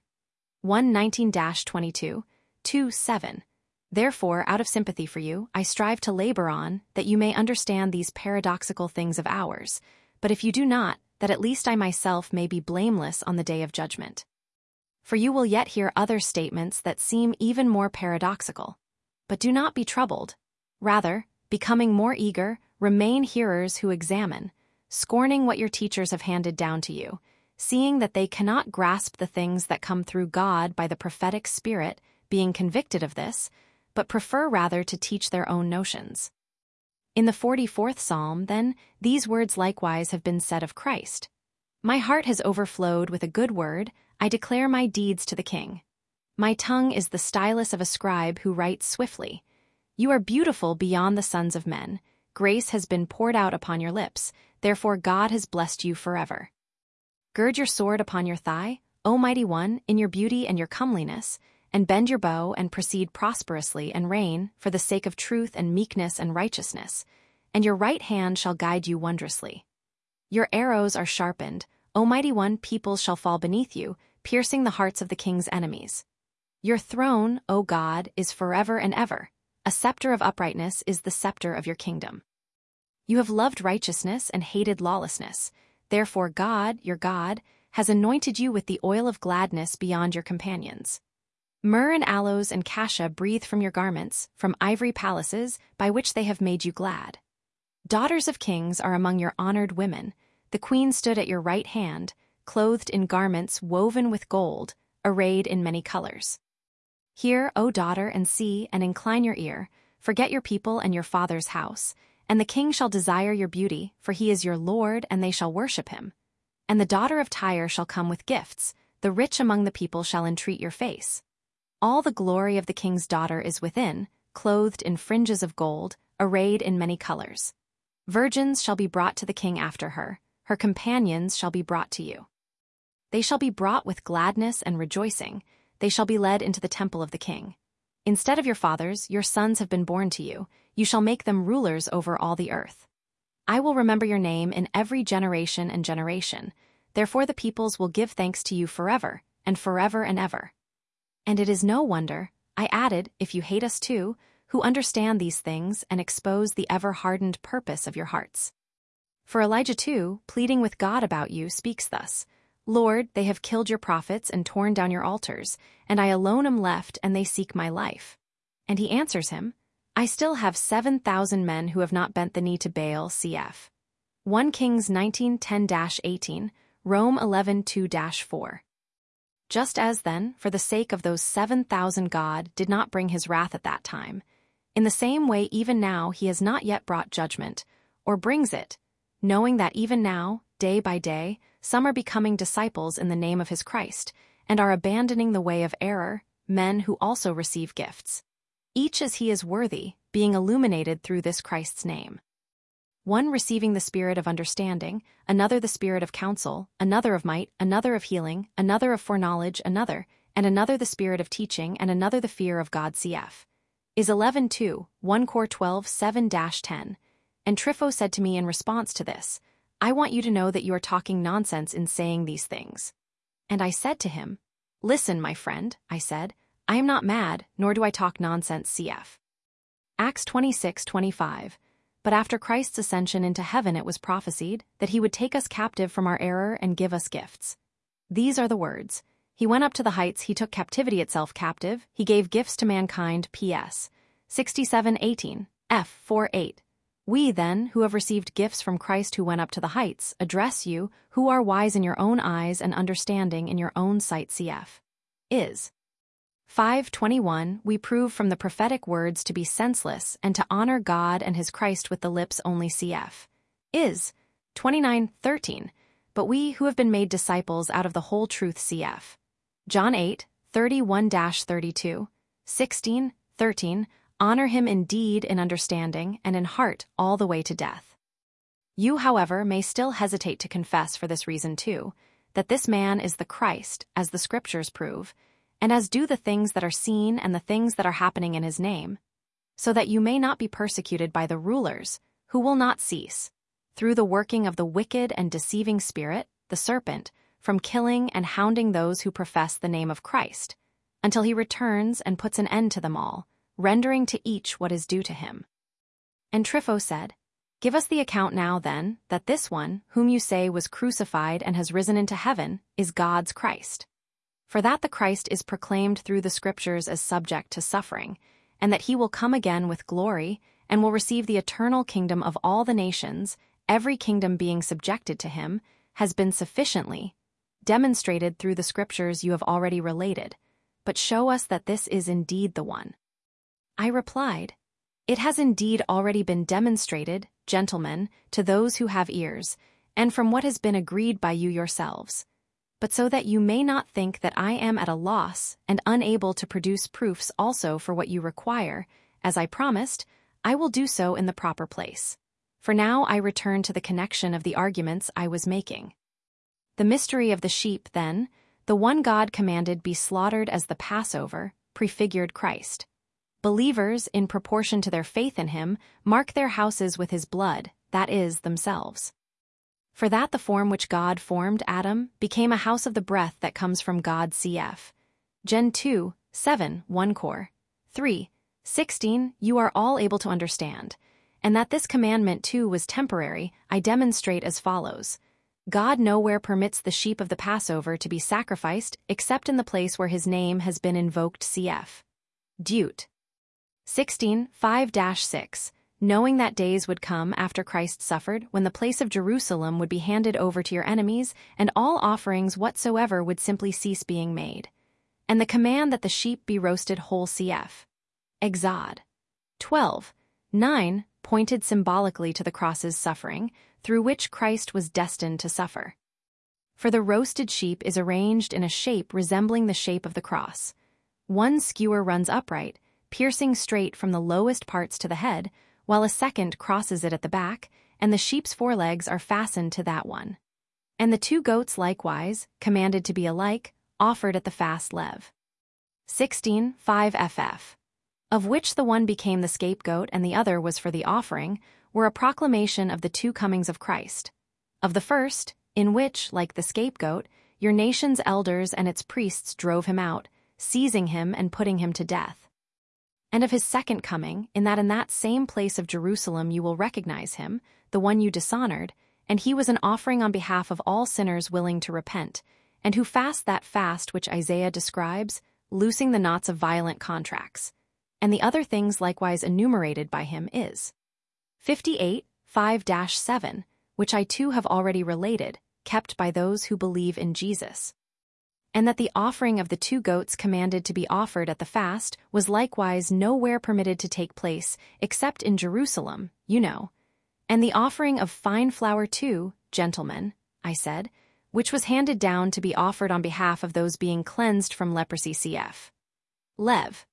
1:19-22, 2:7. Therefore, out of sympathy for you, I strive to labor on, that you may understand these paradoxical things of ours, but if you do not, that at least I myself may be blameless on the day of judgment. For you will yet hear other statements that seem even more paradoxical. But do not be troubled. Rather, becoming more eager, remain hearers who examine, scorning what your teachers have handed down to you, seeing that they cannot grasp the things that come through God by the prophetic spirit, being convicted of this, but prefer rather to teach their own notions. In the 44th Psalm, then, these words likewise have been said of Christ. My heart has overflowed with a good word, I declare my deeds to the king. My tongue is the stylus of a scribe who writes swiftly. You are beautiful beyond the sons of men. Grace has been poured out upon your lips, therefore God has blessed you forever. Gird your sword upon your thigh, O mighty one, in your beauty and your comeliness, and bend your bow and proceed prosperously and reign for the sake of truth and meekness and righteousness, and your right hand shall guide you wondrously. Your arrows are sharpened, O mighty one, peoples shall fall beneath you, piercing the hearts of the king's enemies. Your throne, O God, is forever and ever. A scepter of uprightness is the scepter of your kingdom. You have loved righteousness and hated lawlessness. Therefore God, your God, has anointed you with the oil of gladness beyond your companions. Myrrh and aloes and cassia breathe from your garments, from ivory palaces, by which they have made you glad. Daughters of kings are among your honored women. The queen stood at your right hand, clothed in garments woven with gold, arrayed in many colors. Hear, O daughter, and see, and incline your ear. Forget your people and your father's house. And the king shall desire your beauty, for he is your Lord, and they shall worship him. And the daughter of Tyre shall come with gifts. The rich among the people shall entreat your face. All the glory of the king's daughter is within, clothed in fringes of gold, arrayed in many colors. Virgins shall be brought to the king after her. Her companions shall be brought to you. They shall be brought with gladness and rejoicing. They shall be led into the temple of the king. Instead of your fathers, your sons have been born to you. You shall make them rulers over all the earth. I will remember your name in every generation and generation. Therefore the peoples will give thanks to you forever, and forever and ever. And it is no wonder, I added, if you hate us too, who understand these things and expose the ever-hardened purpose of your hearts. For Elijah too, pleading with God about you, speaks thus, Lord, they have killed your prophets and torn down your altars, and I alone am left, and they seek my life. And he answers him, I still have 7,000 men who have not bent the knee to Baal, cf. 1 Kings 19:10-18, Rome 11:2-4. Just as then, for the sake of those 7,000 God did not bring his wrath at that time, in the same way even now he has not yet brought judgment, or brings it, knowing that even now, day by day, some are becoming disciples in the name of his Christ, and are abandoning the way of error, men who also receive gifts. Each as he is worthy, being illuminated through this Christ's name. One receiving the spirit of understanding, another the spirit of counsel, another of might, another of healing, another of foreknowledge, another, and another the spirit of teaching, and another the fear of God, cf. Is 11:2, 1 Cor 12:7-10. And Trypho said to me in response to this, I want you to know that you are talking nonsense in saying these things. And I said to him, Listen, my friend, I said, I am not mad, nor do I talk nonsense, cf. Acts 26:25. But after Christ's ascension into heaven it was prophesied that he would take us captive from our error and give us gifts. These are the words. He went up to the heights, he took captivity itself captive, he gave gifts to mankind, ps. 67:18, f. 4:8. We, then, who have received gifts from Christ who went up to the heights, address you, who are wise in your own eyes and understanding in your own sight, cf. Is. 5:21. We prove from the prophetic words to be senseless and to honor God and his Christ with the lips only, cf. Is. 29:13. But we who have been made disciples out of the whole truth, cf. John 8:31-32, 16:13. Honor him in deed, in understanding, and in heart all the way to death. You, however, may still hesitate to confess for this reason too, that this man is the Christ, as the scriptures prove, and as do the things that are seen and the things that are happening in his name, so that you may not be persecuted by the rulers, who will not cease, through the working of the wicked and deceiving spirit, the serpent, from killing and hounding those who profess the name of Christ, until he returns and puts an end to them all, rendering to each what is due to him. And Trypho said, Give us the account now, then, that this one, whom you say was crucified and has risen into heaven, is God's Christ. For that the Christ is proclaimed through the Scriptures as subject to suffering, and that he will come again with glory, and will receive the eternal kingdom of all the nations, every kingdom being subjected to him, has been sufficiently demonstrated through the Scriptures you have already related, but show us that this is indeed the one. I replied, It has indeed already been demonstrated, gentlemen, to those who have ears, and from what has been agreed by you yourselves. But so that you may not think that I am at a loss and unable to produce proofs also for what you require, as I promised, I will do so in the proper place. For now I return to the connection of the arguments I was making. The mystery of the sheep, then, the one God commanded be slaughtered as the Passover, prefigured Christ. Believers, in proportion to their faith in him, mark their houses with his blood, that is, themselves. For that the form which God formed Adam became a house of the breath that comes from God cf. Gen 2, 7, 1 Cor. 3, 16, you are all able to understand. And that this commandment too was temporary, I demonstrate as follows. God nowhere permits the sheep of the Passover to be sacrificed except in the place where his name has been invoked cf. Deut. 16, 5-6, knowing that days would come after Christ suffered when the place of Jerusalem would be handed over to your enemies and all offerings whatsoever would simply cease being made. And the command that the sheep be roasted whole cf. Exod. 12, 9, pointed symbolically to the cross's suffering, through which Christ was destined to suffer. For the roasted sheep is arranged in a shape resembling the shape of the cross. One skewer runs upright, piercing straight from the lowest parts to the head, while a second crosses it at the back, and the sheep's forelegs are fastened to that one. And the two goats likewise, commanded to be alike, offered at the fast lev. 16, 5 ff. Of which the one became the scapegoat and the other was for the offering, were a proclamation of the two comings of Christ. Of the first, in which, like the scapegoat, your nation's elders and its priests drove him out, seizing him and putting him to death. And of his second coming, in that same place of Jerusalem you will recognize him, the one you dishonored, and he was an offering on behalf of all sinners willing to repent, and who fast that fast which Isaiah describes, loosing the knots of violent contracts. And the other things likewise enumerated by him is 58, 5-7, which I too have already related, kept by those who believe in Jesus. And that the offering of the two goats commanded to be offered at the fast was likewise nowhere permitted to take place, except in Jerusalem, you know. And the offering of fine flour too, gentlemen, I said, which was handed down to be offered on behalf of those being cleansed from leprosy cf. Lev.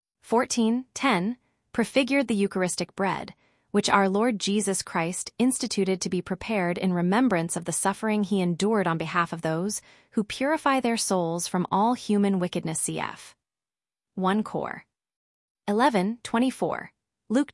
14:10, prefigured the Eucharistic bread, which our Lord Jesus Christ instituted to be prepared in remembrance of the suffering he endured on behalf of those who purify their souls from all human wickedness cf. 1 Cor. 11:24, Luke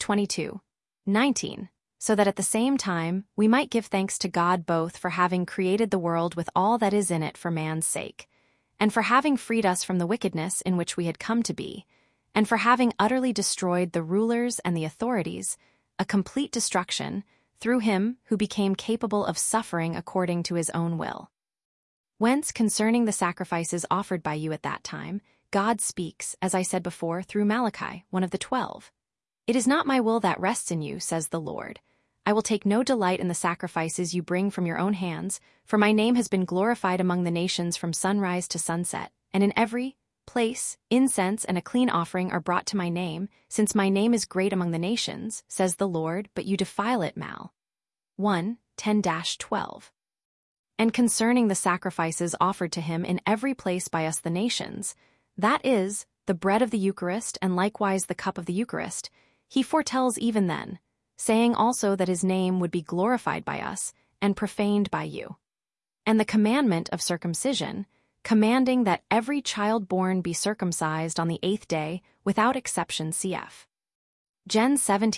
22:19, so that at the same time we might give thanks to God both for having created the world with all that is in it for man's sake, and for having freed us from the wickedness in which we had come to be, and for having utterly destroyed the rulers and the authorities, a complete destruction, through him who became capable of suffering according to his own will. Whence, concerning the sacrifices offered by you at that time, God speaks, as I said before, through Malachi, one of the 12. It is not my will that rests in you, says the Lord. I will take no delight in the sacrifices you bring from your own hands, for my name has been glorified among the nations from sunrise to sunset, and in every place, incense and a clean offering are brought to my name, since my name is great among the nations, says the Lord, but you defile it. Mal. 1, 10-12. And concerning the sacrifices offered to him in every place by us the nations, that is, the bread of the Eucharist and likewise the cup of the Eucharist, he foretells even then, saying also that his name would be glorified by us and profaned by you. And the commandment of circumcision, commanding that every child born be circumcised on the 8th day, without exception cf. Gen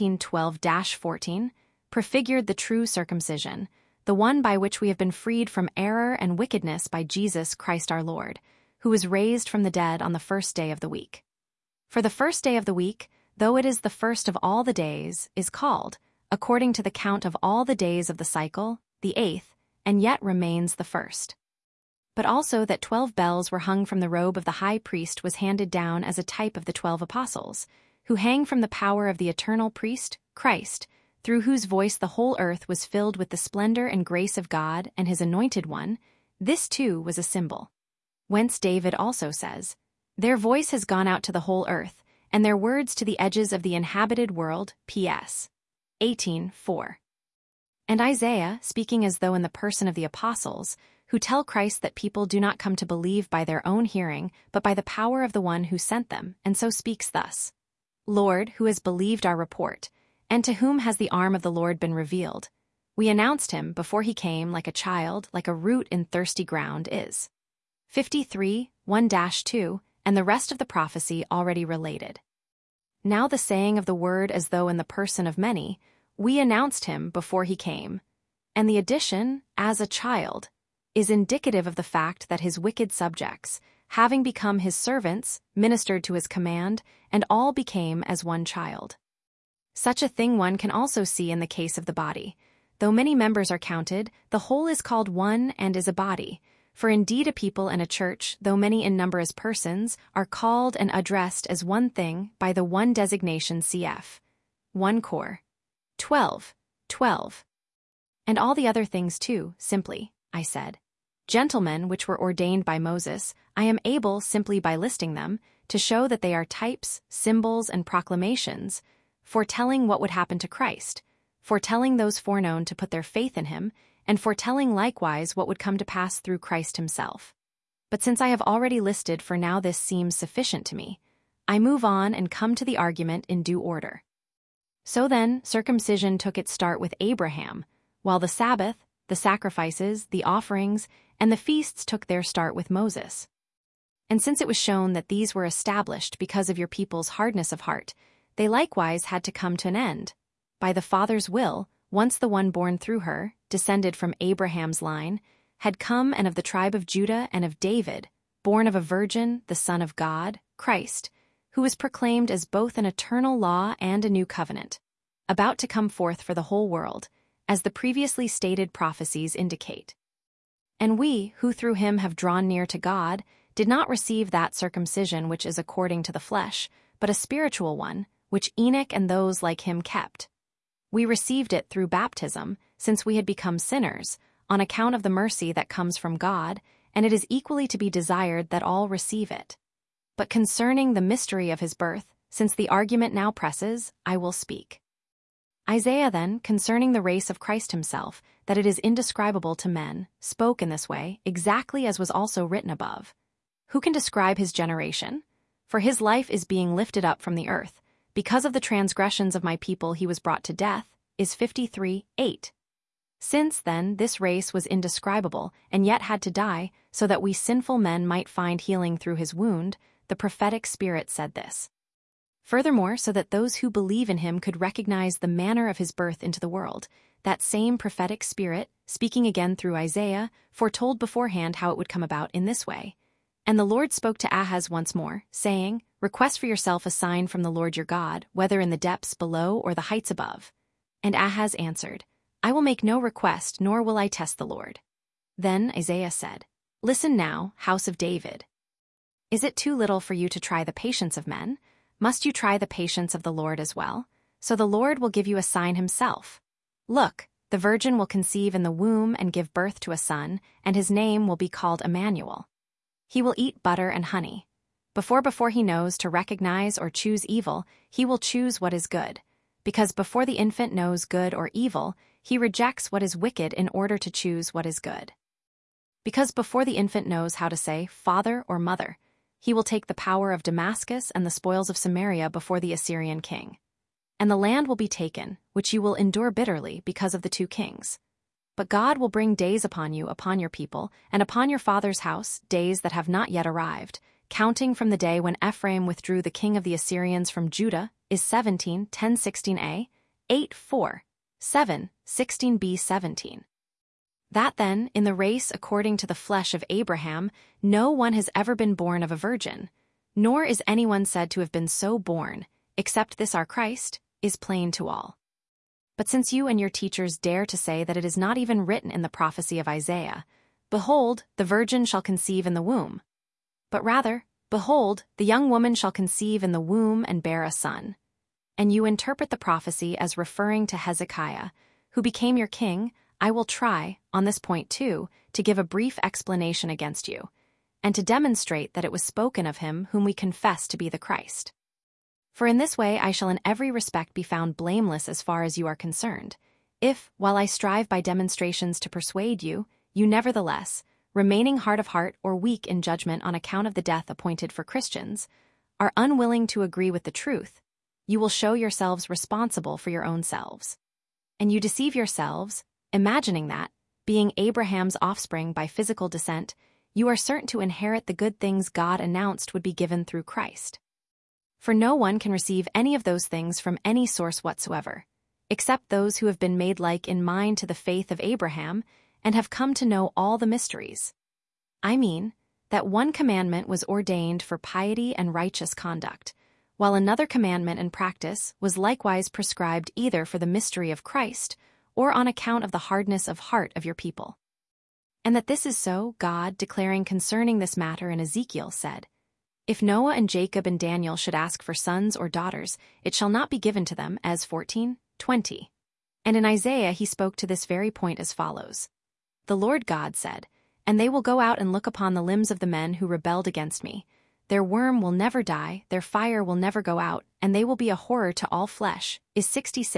17:12-14, prefigured the true circumcision, the one by which we have been freed from error and wickedness by Jesus Christ our Lord, who was raised from the dead on the first day of the week. For the first day of the week, though it is the first of all the days, is called, according to the count of all the days of the cycle, the 8th, and yet remains the first. But also that 12 bells were hung from the robe of the high priest was handed down as a type of the 12 apostles, who hang from the power of the eternal priest, Christ, through whose voice the whole earth was filled with the splendor and grace of God and his anointed one. This too was a symbol. Whence David also says, their voice has gone out to the whole earth, and their words to the edges of the inhabited world. PS 18:4. And Isaiah, speaking as though in the person of the apostles, who tell Christ that people do not come to believe by their own hearing, but by the power of the one who sent them, and so speaks thus: Lord, who has believed our report, and to whom has the arm of the Lord been revealed? We announced him before he came like a child, like a root in thirsty ground is. 53, 1-2, and the rest of the prophecy already related. Now the saying of the word as though in the person of many, we announced him before he came, and the addition, as a child, is indicative of the fact that his wicked subjects, having become his servants, ministered to his command, and all became as one child. Such a thing one can also see in the case of the body. Though many members are counted, the whole is called one and is a body. For indeed a people and a church, though many in number as persons, are called and addressed as one thing by the one designation cf. 1 Cor. 12:12. And all the other things too, simply, I said. Gentlemen which were ordained by Moses, I am able, simply by listing them, to show that they are types, symbols, and proclamations, foretelling what would happen to Christ, foretelling those foreknown to put their faith in him, and foretelling likewise what would come to pass through Christ himself. But since I have already listed, for now this seems sufficient to me, I move on and come to the argument in due order. So then, circumcision took its start with Abraham, while the Sabbath, the sacrifices, the offerings, and the feasts took their start with Moses. And since it was shown that these were established because of your people's hardness of heart, they likewise had to come to an end. By the Father's will, once the one born through her, descended from Abraham's line, had come, and of the tribe of Judah and of David, born of a virgin, the Son of God, Christ, who was proclaimed as both an eternal law and a new covenant, about to come forth for the whole world, as the previously stated prophecies indicate. And we, who through him have drawn near to God, did not receive that circumcision which is according to the flesh, but a spiritual one, which Enoch and those like him kept. We received it through baptism, since we had become sinners, on account of the mercy that comes from God, and it is equally to be desired that all receive it. But concerning the mystery of his birth, since the argument now presses, I will speak. Isaiah then, concerning the race of Christ himself, that it is indescribable to men, spoke in this way, exactly as was also written above. Who can describe his generation? For his life is being lifted up from the earth. Because of the transgressions of my people he was brought to death, is 53:8. Since, then, this race was indescribable, and yet had to die, so that we sinful men might find healing through his wound, the prophetic spirit said this. Furthermore, so that those who believe in him could recognize the manner of his birth into the world, that same prophetic spirit, speaking again through Isaiah, foretold beforehand how it would come about in this way. And the Lord spoke to Ahaz once more, saying, Request for yourself a sign from the Lord your God, whether in the depths below or the heights above. And Ahaz answered, I will make no request, nor will I test the Lord. Then Isaiah said, Listen now, house of David. Is it too little for you to try the patience of men? Must you try the patience of the Lord as well? So the Lord will give you a sign himself. Look, the virgin will conceive in the womb and give birth to a son, and his name will be called Emmanuel. He will eat butter and honey. Before he knows to recognize or choose evil, he will choose what is good. Because before the infant knows good or evil, he rejects what is wicked in order to choose what is good. Because before the infant knows how to say father or mother, he will take the power of Damascus and the spoils of Samaria before the Assyrian king. And the land will be taken, which you will endure bitterly because of the two kings. But God will bring days upon you, upon your people, and upon your father's house, days that have not yet arrived, counting from the day when Ephraim withdrew the king of the Assyrians from Judah, is 17, 10:16a, 8:4, 7, 16b, 17. That then, in the race according to the flesh of Abraham, no one has ever been born of a virgin, nor is anyone said to have been so born, except this our Christ, is plain to all. But since you and your teachers dare to say that it is not even written in the prophecy of Isaiah, Behold, the virgin shall conceive in the womb. But rather, Behold, the young woman shall conceive in the womb and bear a son. And you interpret the prophecy as referring to Hezekiah, who became your king. I will try, on this point too, to give a brief explanation against you, and to demonstrate that it was spoken of him whom we confess to be the Christ. For in this way I shall in every respect be found blameless as far as you are concerned. If, while I strive by demonstrations to persuade you, you nevertheless, remaining hard of heart or weak in judgment on account of the death appointed for Christians, are unwilling to agree with the truth, you will show yourselves responsible for your own selves. And you deceive yourselves, imagining that, being Abraham's offspring by physical descent, you are certain to inherit the good things God announced would be given through Christ. For no one can receive any of those things from any source whatsoever, except those who have been made like in mind to the faith of Abraham and have come to know all the mysteries. I mean, that one commandment was ordained for piety and righteous conduct, while another commandment and practice was likewise prescribed either for the mystery of Christ or on account of the hardness of heart of your people. And that this is so, God, declaring concerning this matter in Ezekiel, said, If Noah and Jacob and Daniel should ask for sons or daughters, it shall not be given to them, as 14:20. And in Isaiah he spoke to this very point as follows. The Lord God said, And they will go out and look upon the limbs of the men who rebelled against me. Their worm will never die, their fire will never go out, and they will be a horror to all flesh, is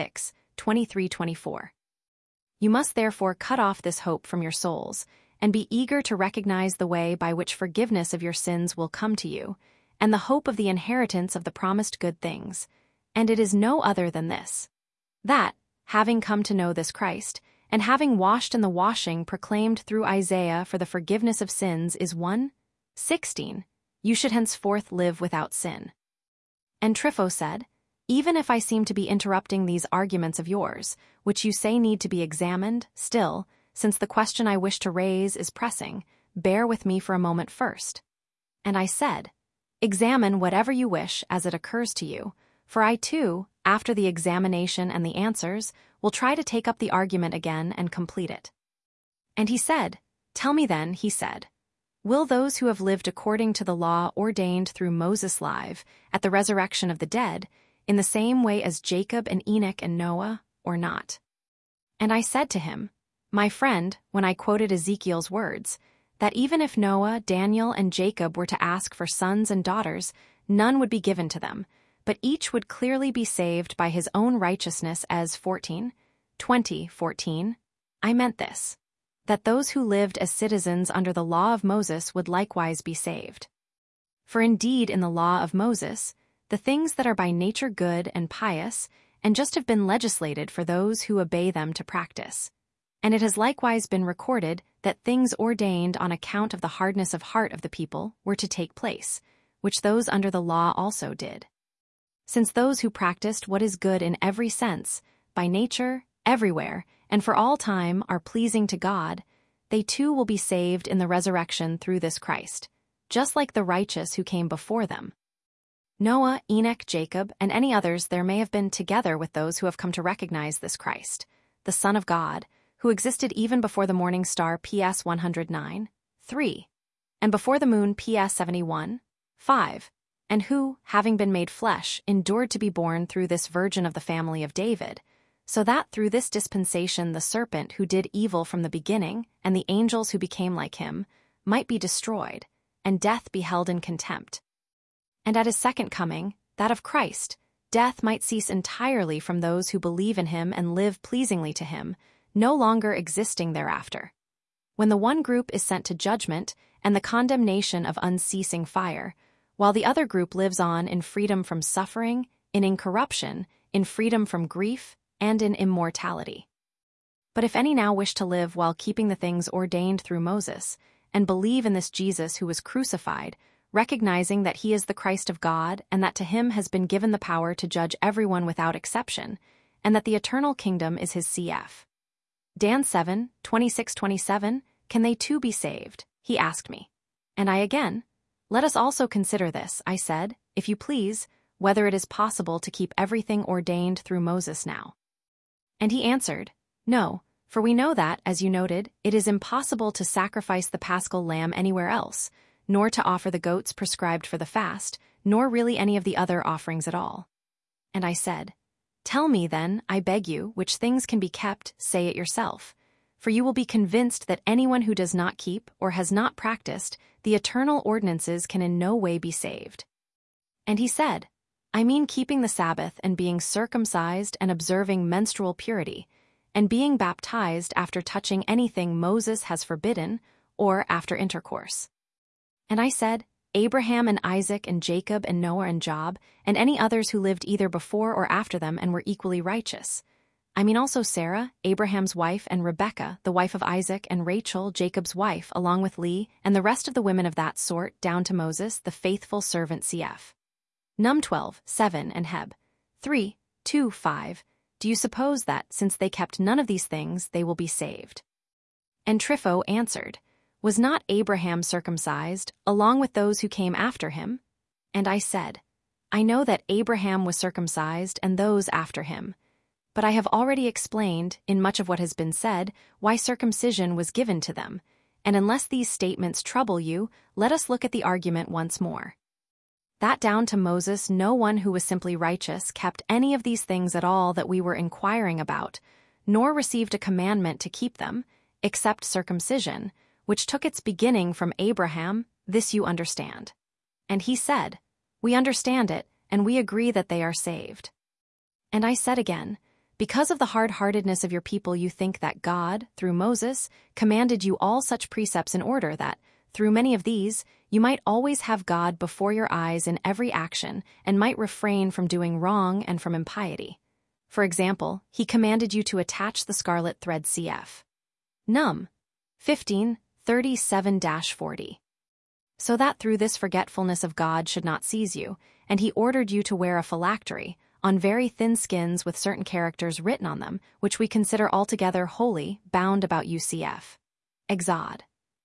66:23-24. You must therefore cut off this hope from your souls, and be eager to recognize the way by which forgiveness of your sins will come to you, and the hope of the inheritance of the promised good things. And it is no other than this, that, having come to know this Christ, and having washed in the washing proclaimed through Isaiah for the forgiveness of sins is 1:16, you should henceforth live without sin. And Trypho said, Even if I seem to be interrupting these arguments of yours, which you say need to be examined, still, since the question I wish to raise is pressing, bear with me for a moment first. And I said, Examine whatever you wish as it occurs to you, for I too, after the examination and the answers, will try to take up the argument again and complete it. And he said, Tell me then, he said, will those who have lived according to the law ordained through Moses live, at the resurrection of the dead, in the same way as Jacob and Enoch and Noah, or not? And I said to him, My friend, when I quoted Ezekiel's words, that even if Noah, Daniel, and Jacob were to ask for sons and daughters, none would be given to them, but each would clearly be saved by his own righteousness as 14:20, I meant this, that those who lived as citizens under the law of Moses would likewise be saved. For indeed in the law of Moses, the things that are by nature good and pious, and just have been legislated for those who obey them to practice. And it has likewise been recorded that things ordained on account of the hardness of heart of the people were to take place, which those under the law also did. Since those who practiced what is good in every sense, by nature, everywhere, and for all time are pleasing to God, they too will be saved in the resurrection through this Christ, just like the righteous who came before them. Noah, Enoch, Jacob, and any others there may have been together with those who have come to recognize this Christ, the Son of God, who existed even before the morning star PS 109:3, and before the moon PS 71:5, and who, having been made flesh, endured to be born through this virgin of the family of David, so that through this dispensation the serpent who did evil from the beginning, and the angels who became like him, might be destroyed, and death be held in contempt. And at his second coming, that of Christ, death might cease entirely from those who believe in him and live pleasingly to him, no longer existing thereafter. When the one group is sent to judgment and the condemnation of unceasing fire, while the other group lives on in freedom from suffering, in incorruption, in freedom from grief, and in immortality. But if any now wish to live while keeping the things ordained through Moses, and believe in this Jesus who was crucified, recognizing that he is the Christ of God and that to him has been given the power to judge everyone without exception, and that the eternal kingdom is his CF. Dan 7:26-27, can they too be saved? He asked me. And I again, let us also consider this, I said, if you please, whether it is possible to keep everything ordained through Moses now. And he answered, No, for we know that, as you noted, it is impossible to sacrifice the paschal lamb anywhere else, nor to offer the goats prescribed for the fast, nor really any of the other offerings at all. And I said, Tell me then, I beg you, which things can be kept, say it yourself. For you will be convinced that anyone who does not keep, or has not practiced, the eternal ordinances can in no way be saved. And he said, I mean keeping the Sabbath and being circumcised and observing menstrual purity, and being baptized after touching anything Moses has forbidden or after intercourse. And I said, Abraham and Isaac and Jacob and Noah and Job, and any others who lived either before or after them and were equally righteous. I mean also Sarah, Abraham's wife, and Rebekah, the wife of Isaac, and Rachel, Jacob's wife, along with Leah, and the rest of the women of that sort, down to Moses, the faithful servant cf. Num 12, 7 and Heb 3, 2, 5. Do you suppose that, since they kept none of these things, they will be saved? And Trypho answered, Was not Abraham circumcised, along with those who came after him? And I said, I know that Abraham was circumcised and those after him. But I have already explained, in much of what has been said, why circumcision was given to them, and unless these statements trouble you, let us look at the argument once more. That down to Moses no one who was simply righteous kept any of these things at all that we were inquiring about, nor received a commandment to keep them, except circumcision, which took its beginning from Abraham, this you understand. And he said, We understand it, and we agree that they are saved. And I said again, Because of the hard-heartedness of your people you think that God, through Moses, commanded you all such precepts in order that, through many of these, you might always have God before your eyes in every action and might refrain from doing wrong and from impiety. For example, he commanded you to attach the scarlet thread cf. Num 15, 37-40. So that through this forgetfulness of God should not seize you, and he ordered you to wear a phylactery, on very thin skins with certain characters written on them, which we consider altogether holy, bound about you cf. Exod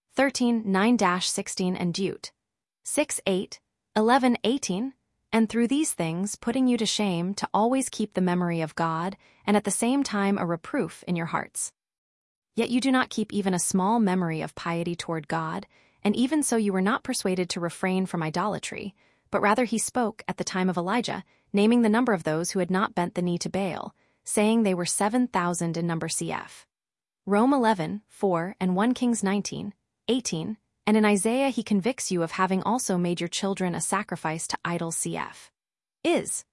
13, 9-16 and Dut 6, 8, 11, 18, and through these things putting you to shame to always keep the memory of God, and at the same time a reproof in your hearts. Yet you do not keep even a small memory of piety toward God, and even so you were not persuaded to refrain from idolatry, but rather he spoke at the time of Elijah, naming the number of those who had not bent the knee to Baal, saying they were 7,000 in number cf. Rome 11, 4 and 1 Kings 19, 18, and in Isaiah he convicts you of having also made your children a sacrifice to idols cf. Is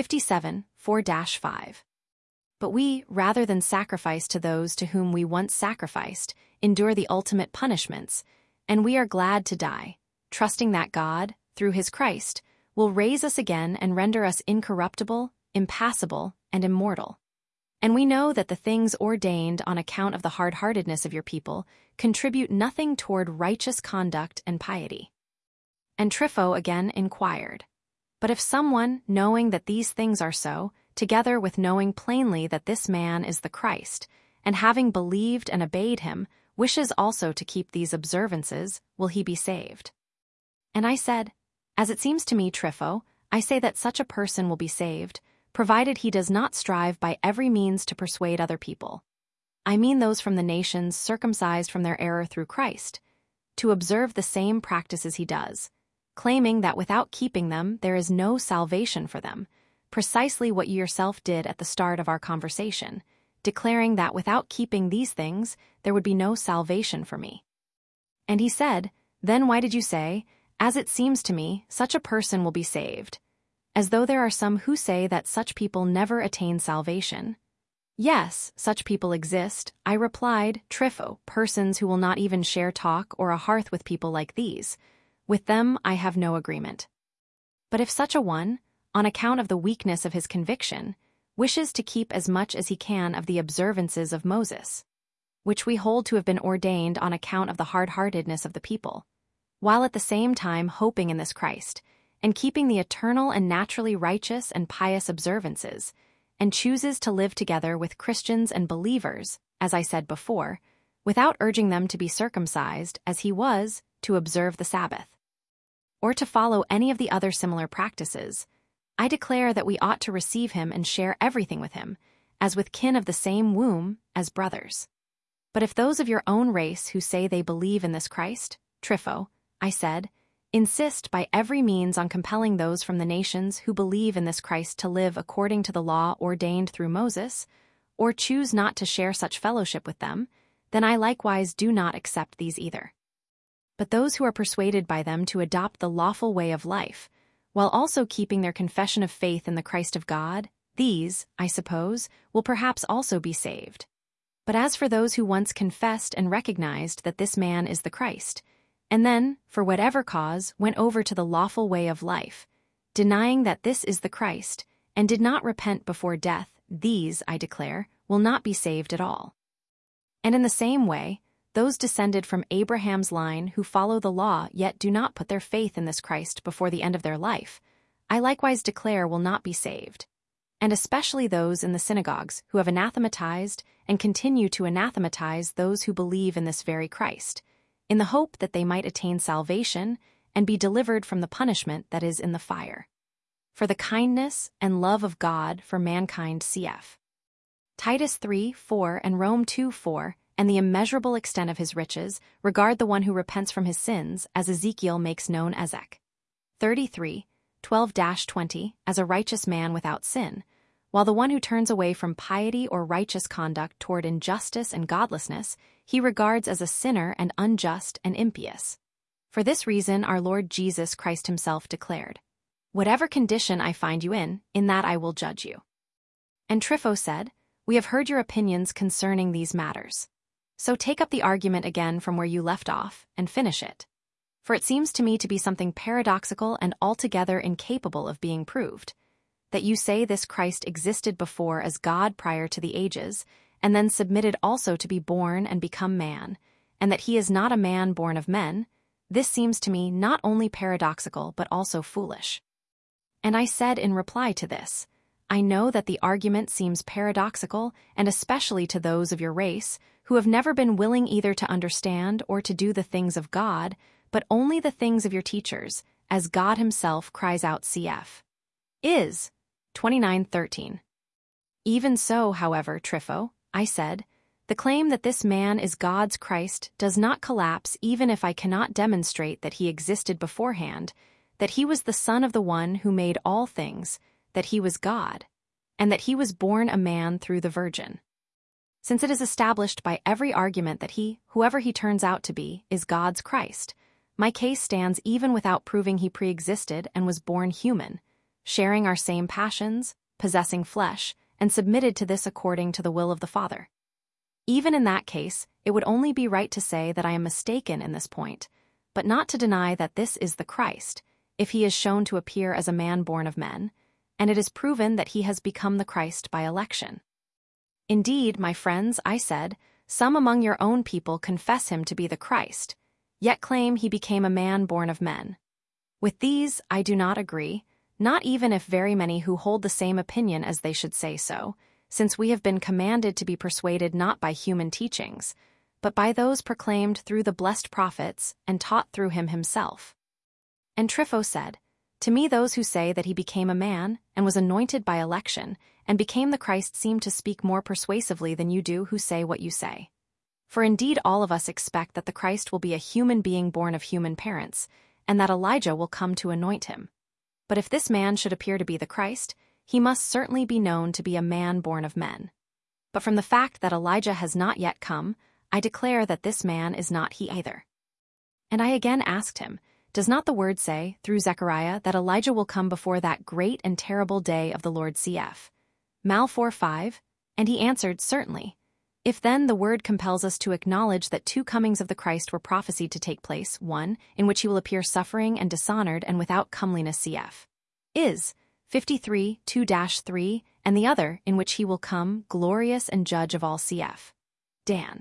57, 4-5. But we, rather than sacrifice to those to whom we once sacrificed, endure the ultimate punishments, and we are glad to die, trusting that God, through his Christ, will raise us again and render us incorruptible, impassible, and immortal. And we know that the things ordained on account of the hard-heartedness of your people contribute nothing toward righteous conduct and piety. And Trypho again inquired, But if someone, knowing that these things are so, together with knowing plainly that this man is the Christ, and having believed and obeyed him, wishes also to keep these observances, will he be saved? And I said, As it seems to me, Trypho, I say that such a person will be saved, provided he does not strive by every means to persuade other people. I mean those from the nations circumcised from their error through Christ, to observe the same practices he does, claiming that without keeping them there is no salvation for them, precisely what you yourself did at the start of our conversation, declaring that without keeping these things there would be no salvation for me. And he said, Then why did you say, As it seems to me, such a person will be saved? As though there are some who say that such people never attain salvation. Yes, such people exist, I replied, Trypho, persons who will not even share talk or a hearth with people like these. With them I have no agreement. But if such a one, on account of the weakness of his conviction, wishes to keep as much as he can of the observances of Moses, which we hold to have been ordained on account of the hard-heartedness of the people, while at the same time hoping in this Christ, and keeping the eternal and naturally righteous and pious observances, and chooses to live together with Christians and believers, as I said before, without urging them to be circumcised, as he was, to observe the Sabbath, or to follow any of the other similar practices, I declare that we ought to receive him and share everything with him, as with kin of the same womb, as brothers. But if those of your own race who say they believe in this Christ, Trypho, I said, insist by every means on compelling those from the nations who believe in this Christ to live according to the law ordained through Moses, or choose not to share such fellowship with them, then I likewise do not accept these either. But those who are persuaded by them to adopt the lawful way of life, while also keeping their confession of faith in the Christ of God, these, I suppose, will perhaps also be saved. But as for those who once confessed and recognized that this man is the Christ, and then, for whatever cause, went over to the lawful way of life, denying that this is the Christ, and did not repent before death, these, I declare, will not be saved at all. And in the same way, those descended from Abraham's line who follow the law yet do not put their faith in this Christ before the end of their life, I likewise declare will not be saved, and especially those in the synagogues who have anathematized and continue to anathematize those who believe in this very Christ, in the hope that they might attain salvation and be delivered from the punishment that is in the fire. For the kindness and love of God for mankind cf. Titus 3:4 and Rome 2:4, and the immeasurable extent of his riches, regard the one who repents from his sins, as Ezekiel makes known Ezek. 33:12-20, as a righteous man without sin, while the one who turns away from piety or righteous conduct toward injustice and godlessness, he regards as a sinner and unjust and impious. For this reason our Lord Jesus Christ himself declared, "Whatever condition I find you in that I will judge you." And Trypho said, "We have heard your opinions concerning these matters. So take up the argument again from where you left off, and finish it. For it seems to me to be something paradoxical and altogether incapable of being proved, that you say this Christ existed before as God prior to the ages, and then submitted also to be born and become man, and that he is not a man born of men. This seems to me not only paradoxical but also foolish." And I said in reply to this, "I know that the argument seems paradoxical, and especially to those of your race, who have never been willing either to understand or to do the things of God, but only the things of your teachers, as God himself cries out cf. Is. 29:13. Even so, however, Trypho, I said, the claim that this man is God's Christ does not collapse even if I cannot demonstrate that he existed beforehand, that he was the Son of the one who made all things, that he was God, and that he was born a man through the Virgin. Since it is established by every argument that he, whoever he turns out to be, is God's Christ, my case stands even without proving he pre-existed and was born human, sharing our same passions, possessing flesh, and submitted to this according to the will of the Father. Even in that case, it would only be right to say that I am mistaken in this point, but not to deny that this is the Christ, if he is shown to appear as a man born of men, and it is proven that he has become the Christ by election. Indeed, my friends, I said, some among your own people confess him to be the Christ, yet claim he became a man born of men. With these I do not agree, not even if very many who hold the same opinion as they should say so, since we have been commanded to be persuaded not by human teachings, but by those proclaimed through the blessed prophets and taught through him himself. And Trypho said, "To me those who say that he became a man and was anointed by election and became the Christ seem to speak more persuasively than you do who say what you say. For indeed all of us expect that the Christ will be a human being born of human parents, and that Elijah will come to anoint him. But if this man should appear to be the Christ, he must certainly be known to be a man born of men. But from the fact that Elijah has not yet come, I declare that this man is not he either." And I again asked him, "Does not the word say, through Zechariah, that Elijah will come before that great and terrible day of the Lord cf. Mal 4:5? And he answered, "Certainly. If then the word compels us to acknowledge that two comings of the Christ were prophesied to take place, one, in which he will appear suffering and dishonored and without comeliness cf. Is. 53:2-3, and the other, in which he will come, glorious and judge of all cf. Dan.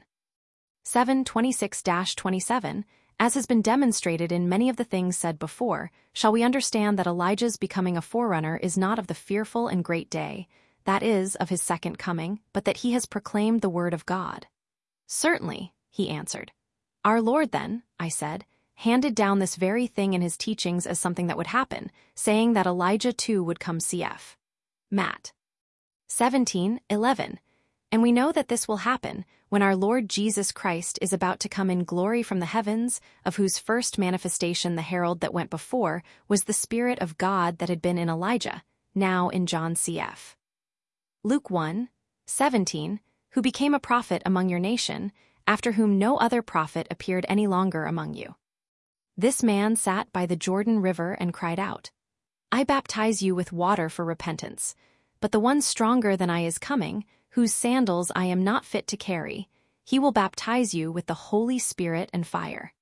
7:26-27, as has been demonstrated in many of the things said before, shall we understand that Elijah's becoming a forerunner is not of the fearful and great day, that is, of his second coming, but that he has proclaimed the word of God." "Certainly," he answered. "Our Lord then," I said, handed down this very thing in his teachings as something that would happen, saying that Elijah too would come cf. Matt. 17:11. And we know that this will happen when our Lord Jesus Christ is about to come in glory from the heavens, of whose first manifestation the herald that went before was the Spirit of God that had been in Elijah, now in John cf. Luke 1:17, who became a prophet among your nation, after whom no other prophet appeared any longer among you. This man sat by the Jordan River and cried out, I baptize you with water for repentance, but the one stronger than I is coming, whose sandals I am not fit to carry. He will baptize you with the Holy Spirit and fire.